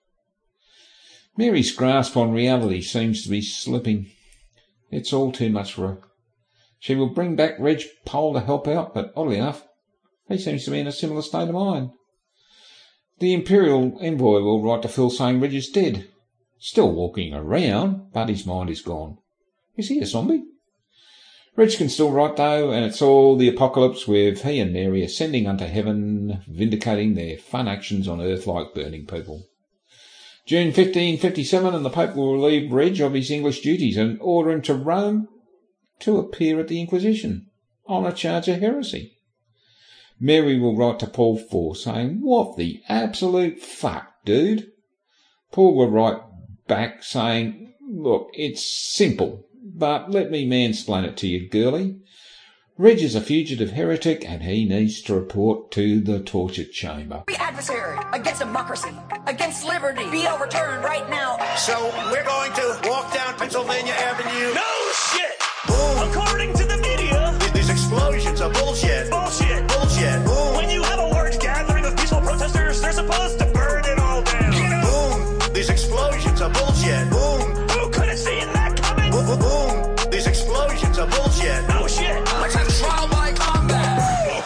Mary's grasp on reality seems to be slipping. It's all too much for her. She will bring back Reg Pole to help out, but oddly enough, he seems to be in a similar state of mind. The Imperial envoy will write to Phil saying Reg is dead. Still walking around, but his mind is gone. Is he a zombie? Reg can still write though, and it's all the apocalypse with he and Mary ascending unto heaven, vindicating their fun actions on earth like burning people. June 1557, and the Pope will relieve Reg of his English duties and order him to Rome to appear at the Inquisition on a charge of heresy. Mary will write to Paul IV saying, what the absolute fuck, dude? Paul will write back saying, look, it's simple, but let me mansplain it to you, girlie. Reg is a fugitive heretic and he needs to report to the torture chamber. The adversary against democracy, against liberty, be overturned right now. So we're going to walk down Pennsylvania Avenue. No shit! Boom. According to the media, These explosions are bullshit. bullshit. Bullshit. Boom. When you have a large gathering of peaceful protesters, they're supposed to burn it all down. You know? Boom. These explosions are bullshit. Boom. Who could have seen that coming? Boom. Boom. These explosions are bullshit. No shit. Let's have trial by combat.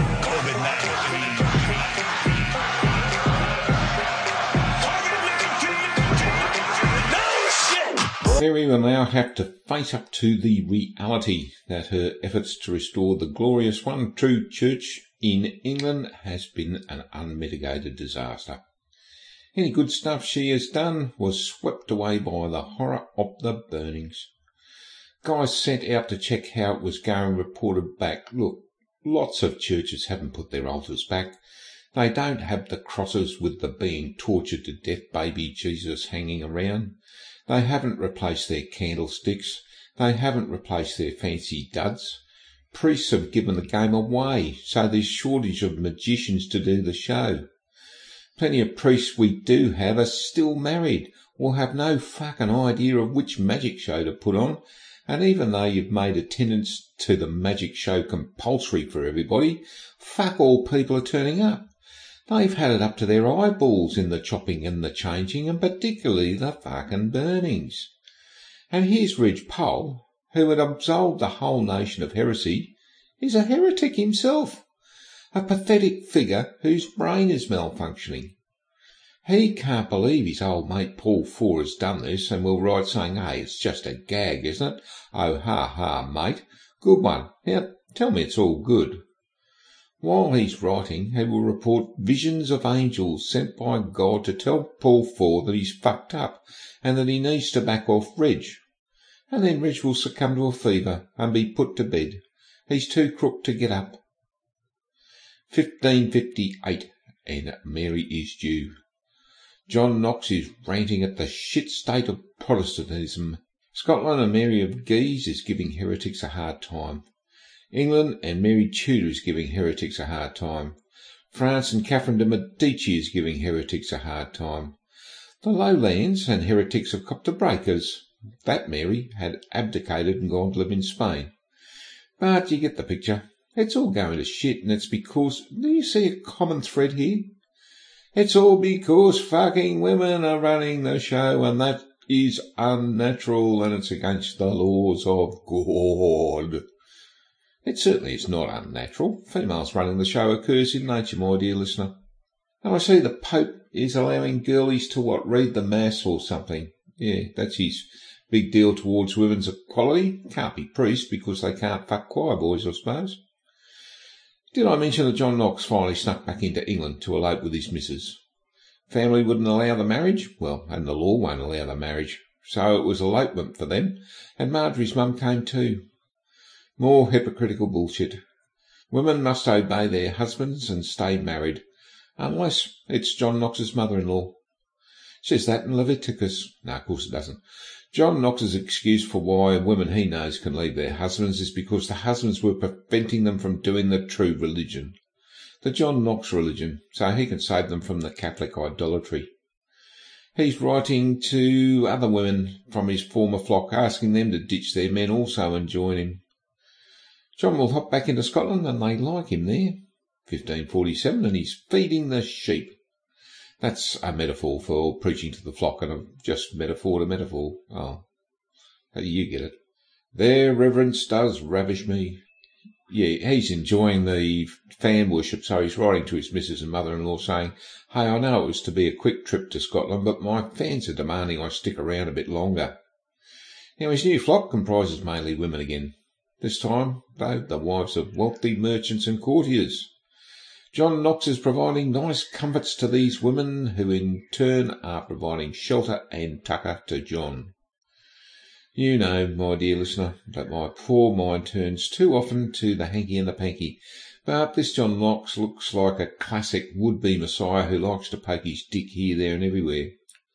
No shit. Mary will now have to face up to the reality that her efforts to restore the glorious one true church in England has been an unmitigated disaster. Any good stuff she has done was swept away by the horror of the burnings. Guys sent out to check how it was going reported back, look, lots of churches haven't put their altars back. They don't have the crosses with the being tortured to death baby Jesus hanging around. They haven't replaced their candlesticks. They haven't replaced their fancy duds. Priests have given the game away, so there's shortage of magicians to do the show. Plenty of priests we do have are still married, or have no fucking idea of which magic show to put on, and even though you've made attendance to the magic show compulsory for everybody, fuck all people are turning up. They've had it up to their eyeballs in the chopping and the changing, and particularly the fucking burnings. And here's Reg Pole, who had absolved the whole nation of heresy, is a heretic himself, a pathetic figure whose brain is malfunctioning. He can't believe his old mate Paul IV has done this, and will write saying, hey, it's just a gag, isn't it? Oh, ha, ha, mate. Good one. Now, tell me it's all good. While he's writing, he will report visions of angels sent by God to tell Paul IV that he's fucked up, and that he needs to back off Reg. And then Reg will succumb to a fever and be put to bed, He's too crook to get up. 1558, and Mary is due. John Knox is ranting at the shit state of Protestantism. Scotland and Mary of Guise is giving heretics a hard time. England and Mary Tudor is giving heretics a hard time. France and Catherine de Medici is giving heretics a hard time. The Lowlands and heretics have copped the breakers. That Mary had abdicated and gone to live in Spain. But you get the picture. It's all going to shit, and it's because... Do you see a common thread here? It's all because fucking women are running the show, and that is unnatural, and it's against the laws of God. It certainly is not unnatural. Females running the show occurs in nature, my dear listener. And I see the Pope is allowing girlies to, read the Mass or something. Yeah, that's his big deal towards women's equality. Can't be priests because they can't fuck choir boys, I suppose. Did I mention that John Knox finally snuck back into England to elope with his missus? Family wouldn't allow the marriage, and the law won't allow the marriage, so it was elopement for them, and Marjorie's mum came too. More hypocritical bullshit. Women must obey their husbands and stay married, unless it's John Knox's mother-in-law. Says that in Leviticus. No, of course it doesn't. John Knox's excuse for why women he knows can leave their husbands is because the husbands were preventing them from doing the true religion, the John Knox religion, so he can save them from the Catholic idolatry. He's writing to other women from his former flock, asking them to ditch their men also and join him. John will hop back into Scotland, and they like him there. 1547, and he's feeding the sheep. That's a metaphor for preaching to the flock, and I'm just metaphor to metaphor. Oh, you get it. Their reverence does ravish me. Yeah, he's enjoying the fan worship, so he's writing to his missus and mother-in-law saying, hey, I know it was to be a quick trip to Scotland, but my fans are demanding I stick around a bit longer. Now, his new flock comprises mainly women again. This time, though, the wives of wealthy merchants and courtiers. John Knox is providing nice comforts to these women, who in turn are providing shelter and tucker to John. You know, my dear listener, that my poor mind turns too often to the hanky and the panky, but this John Knox looks like a classic would-be messiah who likes to poke his dick here, there and everywhere.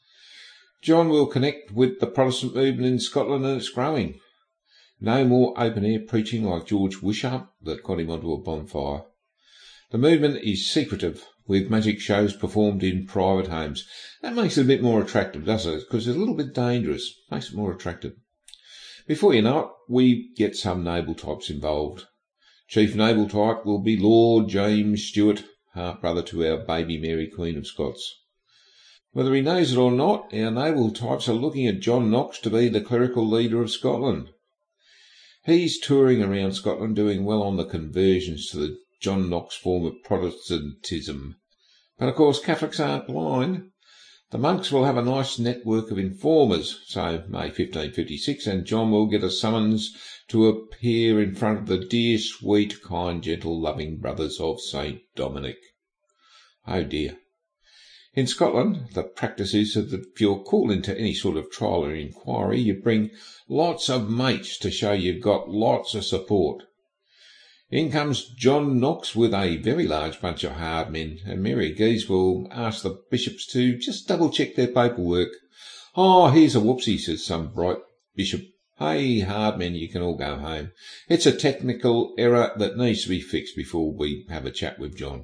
John will connect with the Protestant movement in Scotland, and it's growing. No more open-air preaching like George Wishart that got him onto a bonfire. The movement is secretive, with magic shows performed in private homes. That makes it a bit more attractive, doesn't it? Because it's a little bit dangerous. Makes it more attractive. Before you know it, we get some noble types involved. Chief noble type will be Lord James Stuart, half-brother to our baby Mary, Queen of Scots. Whether he knows it or not, our noble types are looking at John Knox to be the clerical leader of Scotland. He's touring around Scotland doing well on the conversions to the John Knox form of Protestantism. But of course Catholics aren't blind. The monks will have a nice network of informers, so May 1556, and John will get a summons to appear in front of the dear, sweet, kind, gentle, loving brothers of St. Dominic. Oh dear. In Scotland, the practice is that if you're called into any sort of trial or inquiry, you bring lots of mates to show you've got lots of support. In comes John Knox with a very large bunch of hard men, and Mary Guise will ask the bishops to just double-check their paperwork. Oh, here's a whoopsie, says some bright bishop. Hey, hard men, you can all go home. It's a technical error that needs to be fixed before we have a chat with John.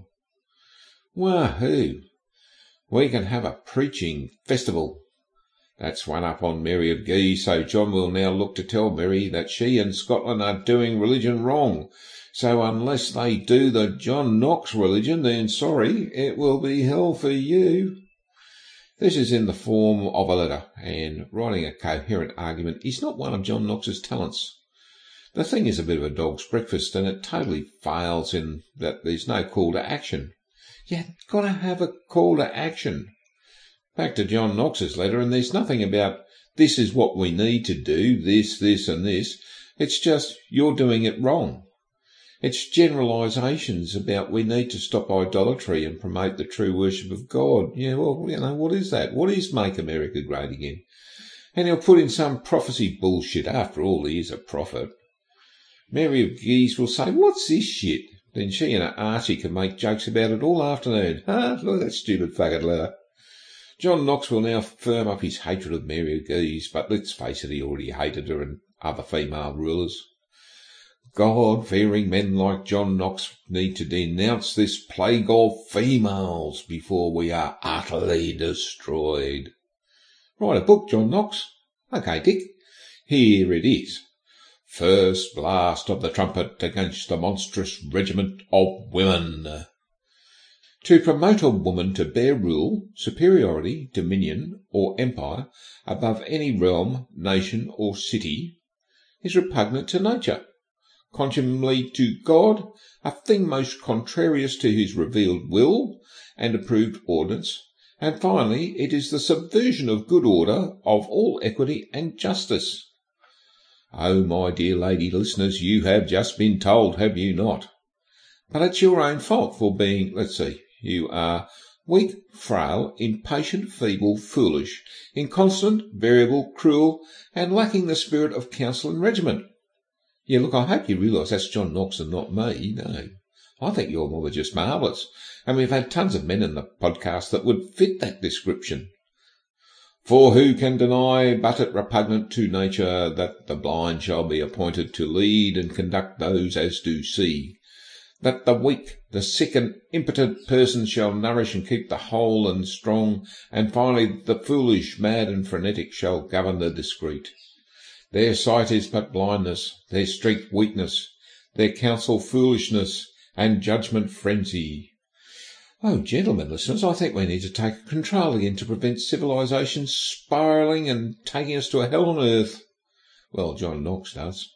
Wahoo! We can have a preaching festival. That's one up on Mary of Guise, so John will now look to tell Mary that she and Scotland are doing religion wrong. So unless they do the John Knox religion, then sorry, it will be hell for you. This is in the form of a letter, and writing a coherent argument is not one of John Knox's talents. The thing is a bit of a dog's breakfast, and it totally fails in that there's no call to action. You've got to have a call to action. Back to John Knox's letter, and there's nothing about this is what we need to do, this, and this. It's just you're doing it wrong. It's generalisations about we need to stop idolatry and promote the true worship of God. Yeah, well, what is that? What is Make America Great Again? And he'll put in some prophecy bullshit. After all, he is a prophet. Mary of Guise will say, "What's this shit?" Then she and her Archie can make jokes about it all afternoon. Look at that stupid fucking letter. John Knox will now firm up his hatred of Mary of Guise, but let's face it, he already hated her and other female rulers. God-fearing men like John Knox need to denounce this plague of females before we are utterly destroyed. Write a book, John Knox. OK, Dick. Here it is. First blast of the trumpet against the monstrous regiment of women. To promote a woman to bear rule, superiority, dominion, or empire above any realm, nation, or city is repugnant to nature, contumely to God, a thing most contrarious to his revealed will and approved ordinance, and finally it is the subversion of good order, of all equity and justice. Oh, my dear lady listeners, you have just been told, have you not? But it's your own fault for being, you are weak, frail, impatient, feeble, foolish, inconstant, variable, cruel, and lacking the spirit of counsel and regiment. Yeah, look, I hope you realise that's John Knox and not me. No, I think your mother just marvellous, and we've had tons of men in the podcast that would fit that description. For who can deny but it repugnant to nature that the blind shall be appointed to lead and conduct those as do see, that the weak, the sick and impotent person shall nourish and keep the whole and strong, and finally the foolish, mad and frenetic shall govern the discreet. Their sight is but blindness, their strength weakness, their counsel foolishness, and judgment frenzy. Oh, gentlemen listeners, I think we need to take control again to prevent civilization spiralling and taking us to a hell on earth. Well, John Knox does.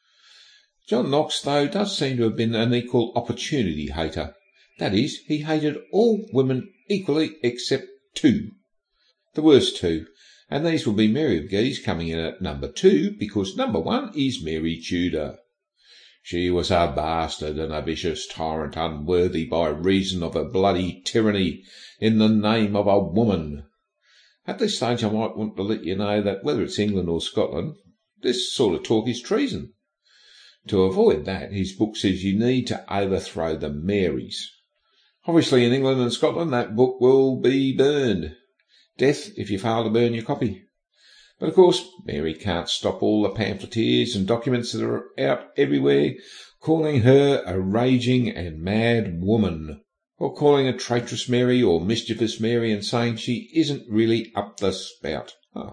John Knox, though, does seem to have been an equal opportunity hater. That is, he hated all women equally except two. The worst two. And these will be Mary of Guise coming in at number 2, because number 1 is Mary Tudor. She was a bastard and a vicious tyrant, unworthy by reason of her bloody tyranny in the name of a woman. At this stage I might want to let you know that whether it's England or Scotland, this sort of talk is treason. To avoid that, his book says you need to overthrow the Marys. Obviously in England and Scotland that book will be burned. Death if you fail to burn your copy. But of course, Mary can't stop all the pamphleteers and documents that are out everywhere calling her a raging and mad woman, or calling her traitress Mary or mischievous Mary and saying she isn't really up the spout.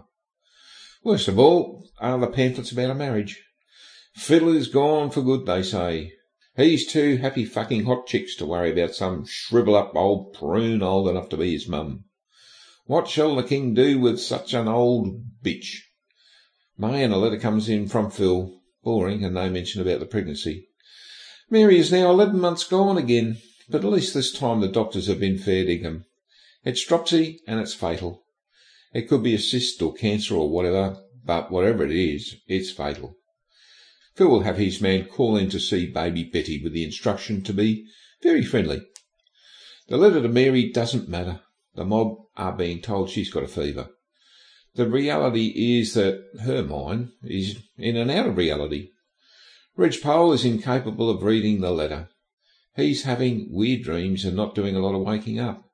Worst of all are the pamphlets about a marriage. Fiddle is gone for good, they say. He's too happy fucking hot chicks to worry about some shrivel-up old prune old enough to be his mum. What shall the king do with such an old bitch? May, and a letter comes in from Phil. Boring, and no mention about the pregnancy. Mary is now 11 months gone again, but at least this time the doctors have been fair dinkum. It's dropsy, and it's fatal. It could be a cyst or cancer or whatever, but whatever it is, it's fatal. Phil will have his man call in to see baby Betty with the instruction to be very friendly. The letter to Mary doesn't matter. The mob are being told she's got a fever. The reality is that her mind is in and out of reality. Reg Pole is incapable of reading the letter. He's having weird dreams and not doing a lot of waking up.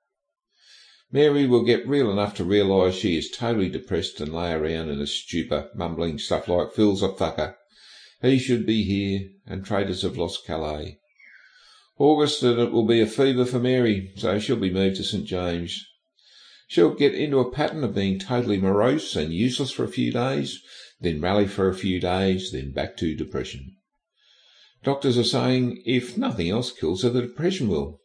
Mary will get real enough to realise she is totally depressed and lay around in a stupor, mumbling stuff like, "Phil's a fucker. He should be here, and traitors have lost Calais." August, and it will be a fever for Mary, so she'll be moved to St. James. She'll get into a pattern of being totally morose and useless for a few days, then rally for a few days, then back to depression. Doctors are saying if nothing else kills her, the depression will.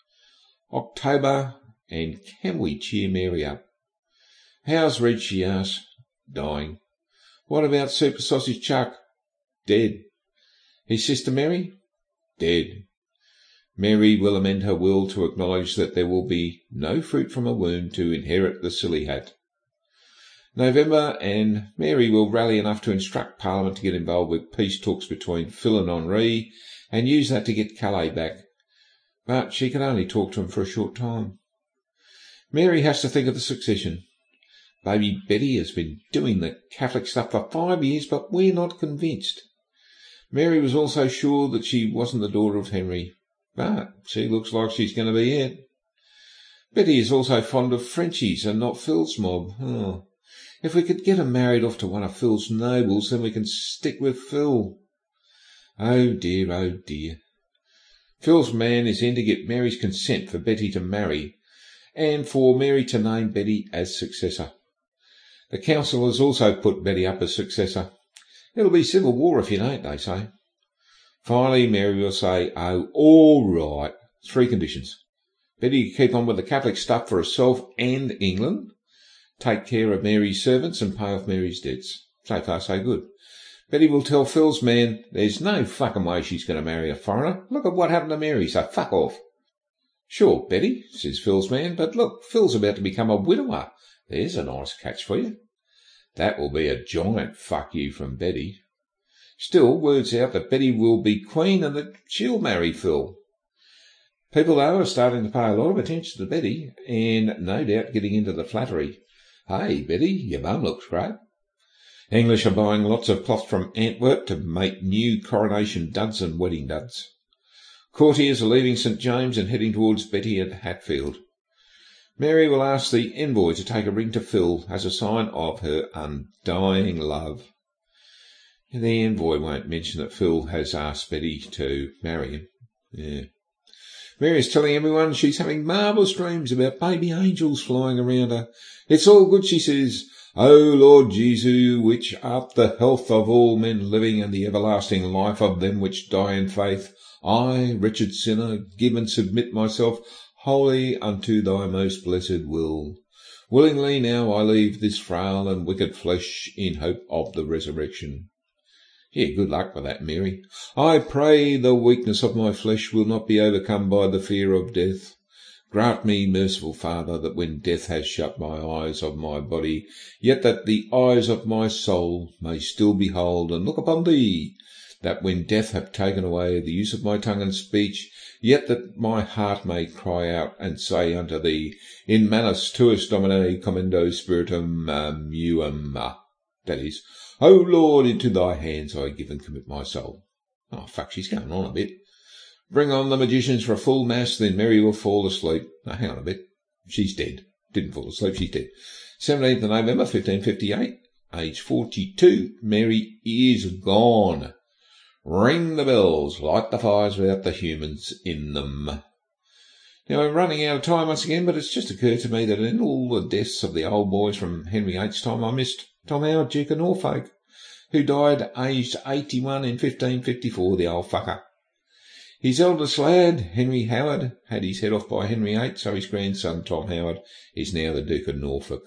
October, and can we cheer Mary up? How's Reg, she asks. Dying. What about Super Sausage Chuck? Dead. His sister Mary? Dead. Mary will amend her will to acknowledge that there will be no fruit from a womb to inherit the silly hat. November, and Mary will rally enough to instruct Parliament to get involved with peace talks between Phil and Henri, and use that to get Calais back. But she can only talk to him for a short time. Mary has to think of the succession. Baby Betty has been doing the Catholic stuff for 5 years, but we're not convinced. Mary was also sure that she wasn't the daughter of Henry, but she looks like she's going to be it. Betty is also fond of Frenchies and not Phil's mob. Oh, if we could get her married off to one of Phil's nobles, then we can stick with Phil. Oh dear, oh dear. Phil's man is in to get Mary's consent for Betty to marry, and for Mary to name Betty as successor. The council has also put Betty up as successor. It'll be civil war if you don't, they say. Finally, Mary will say, oh, all right, 3 conditions. Betty keep on with the Catholic stuff for herself and England, take care of Mary's servants and pay off Mary's debts. So far, so good. Betty will tell Phil's man there's no fucking way she's going to marry a foreigner. Look at what happened to Mary, so fuck off. Sure, Betty, says Phil's man, but look, Phil's about to become a widower. There's a nice catch for you. That will be a giant fuck you from Betty. Still, word's out that Betty will be queen and that she'll marry Phil. People, though, are starting to pay a lot of attention to Betty, and no doubt getting into the flattery. Hey, Betty, your bum looks great. English are buying lots of cloth from Antwerp to make new coronation duds and wedding duds. Courtiers are leaving St. James and heading towards Betty at Hatfield. Mary will ask the envoy to take a ring to Phil as a sign of her undying love. The envoy won't mention that Phil has asked Betty to marry him. Yeah. Mary is telling everyone she's having marvellous dreams about baby angels flying around her. It's all good, she says. O Lord Jesu, which art the health of all men living and the everlasting life of them which die in faith, I, wretched sinner, give and submit myself wholly unto thy most blessed will. Willingly now I leave this frail and wicked flesh in hope of the resurrection. Yeah, good luck with that, Mary. I pray the weakness of my flesh will not be overcome by the fear of death. Grant me, merciful Father, that when death has shut my eyes of my body, yet that the eyes of my soul may still behold and look upon thee, that when death have taken away the use of my tongue and speech, yet that my heart may cry out and say unto thee, in manus tuus Domine commendo spiritum meum, that is, O Lord, into thy hands I give and commit my soul. Oh, fuck, she's going on a bit. Bring on the magicians for a full mass, then Mary will fall asleep. Now, hang on a bit. She's dead. Didn't fall asleep, she's dead. 17th of November, 1558, age 42, Mary is gone. Ring the bells, light the fires without the humans in them. Now, we're running out of time once again, but it's just occurred to me that in all the deaths of the old boys from Henry VIII's time, I missed Tom Howard, Duke of Norfolk, who died aged 81 in 1554, the old fucker. His eldest lad, Henry Howard, had his head off by Henry VIII, so his grandson, Tom Howard, is now the Duke of Norfolk.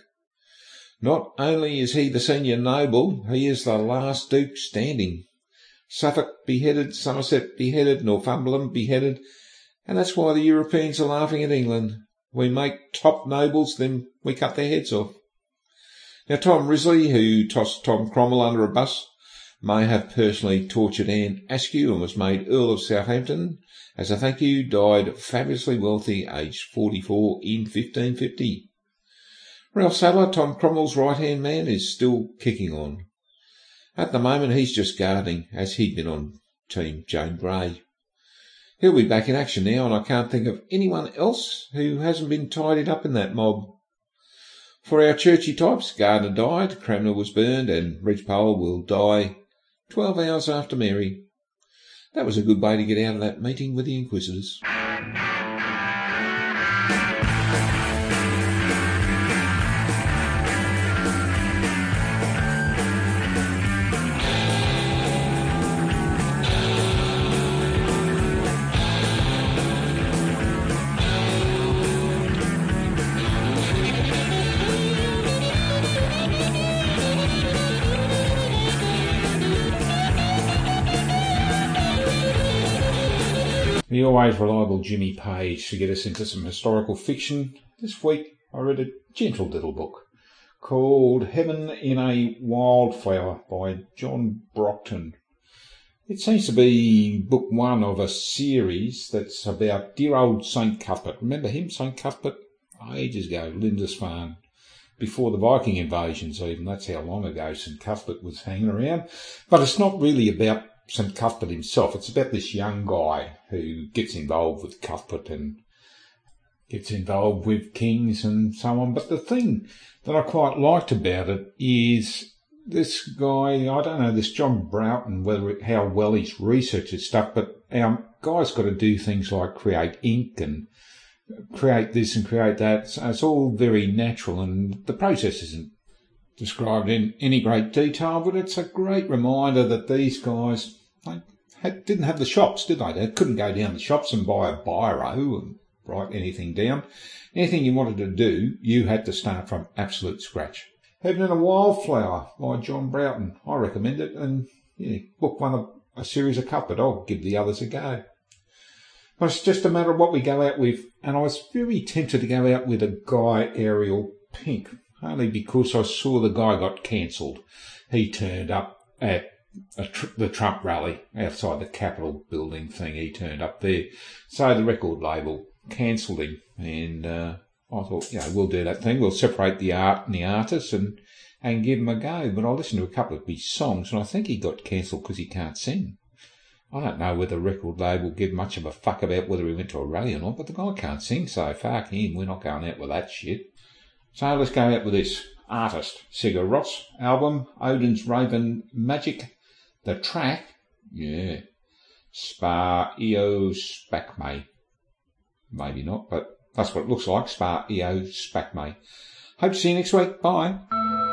Not only is he the senior noble, he is the last Duke standing. Suffolk beheaded, Somerset beheaded, Northumberland beheaded, and that's why the Europeans are laughing at England. We make top nobles, then we cut their heads off. Now, Tom Risley, who tossed Tom Cromwell under a bus, may have personally tortured Anne Askew and was made Earl of Southampton. As a thank you, died fabulously wealthy, aged 44 in 1550. Ralph Sadler, Tom Cromwell's right-hand man, is still kicking on. At the moment, he's just gardening, as he'd been on Team Jane Grey. He'll be back in action now, and I can't think of anyone else who hasn't been tidied up in that mob. For our churchy types, Gardner died, Cranmer was burned, and Ridgepole will die 12 hours after Mary. That was a good way to get out of that meeting with the Inquisitors. The always reliable Jimmy Page to get us into some historical fiction. This week I read a gentle little book called Heaven in a Wildflower by John Brockton. It seems to be book one of a series that's about dear old St. Cuthbert. Remember him, St. Cuthbert? Ages ago, Lindisfarne. Before the Viking invasions even, that's how long ago St. Cuthbert was hanging around. But it's not really about St Cuthbert himself. It's about this young guy who gets involved with Cuthbert and gets involved with Kings and so on. But the thing that I quite liked about it is this guy, I don't know, this John Broughton, how well he's researched his stuff, but our guy's got to do things like create ink and create this and create that. So it's all very natural, and the process isn't described in any great detail, but it's a great reminder that these guys didn't have the shops, did they? They couldn't go down the shops and buy a biro and write anything down. Anything you wanted to do, you had to start from absolute scratch. Heaven and a Wildflower by John Broughton. I recommend it, and book one of a series of Cuthbert. I'll give the others a go. But it's just a matter of what we go out with, and I was very tempted to go out with a Guy Ariel Pink, only because I saw the guy got cancelled. He turned up at the Trump rally outside the Capitol building thing. He turned up there. So the record label cancelled him, and I thought, we'll do that thing. We'll separate the art and the artist and give him a go. But I listened to a couple of his songs, and I think he got cancelled because he can't sing. I don't know whether the record label give much of a fuck about whether he went to a rally or not, but the guy can't sing, so fuck him. We're not going out with that shit. So let's go out with this artist, Sigur Rós album, Odin's Raven Magic. The track, Spar Eo Spakme. Maybe not, but that's what it looks like, Spar Eo Spakme. Hope to see you next week. Bye.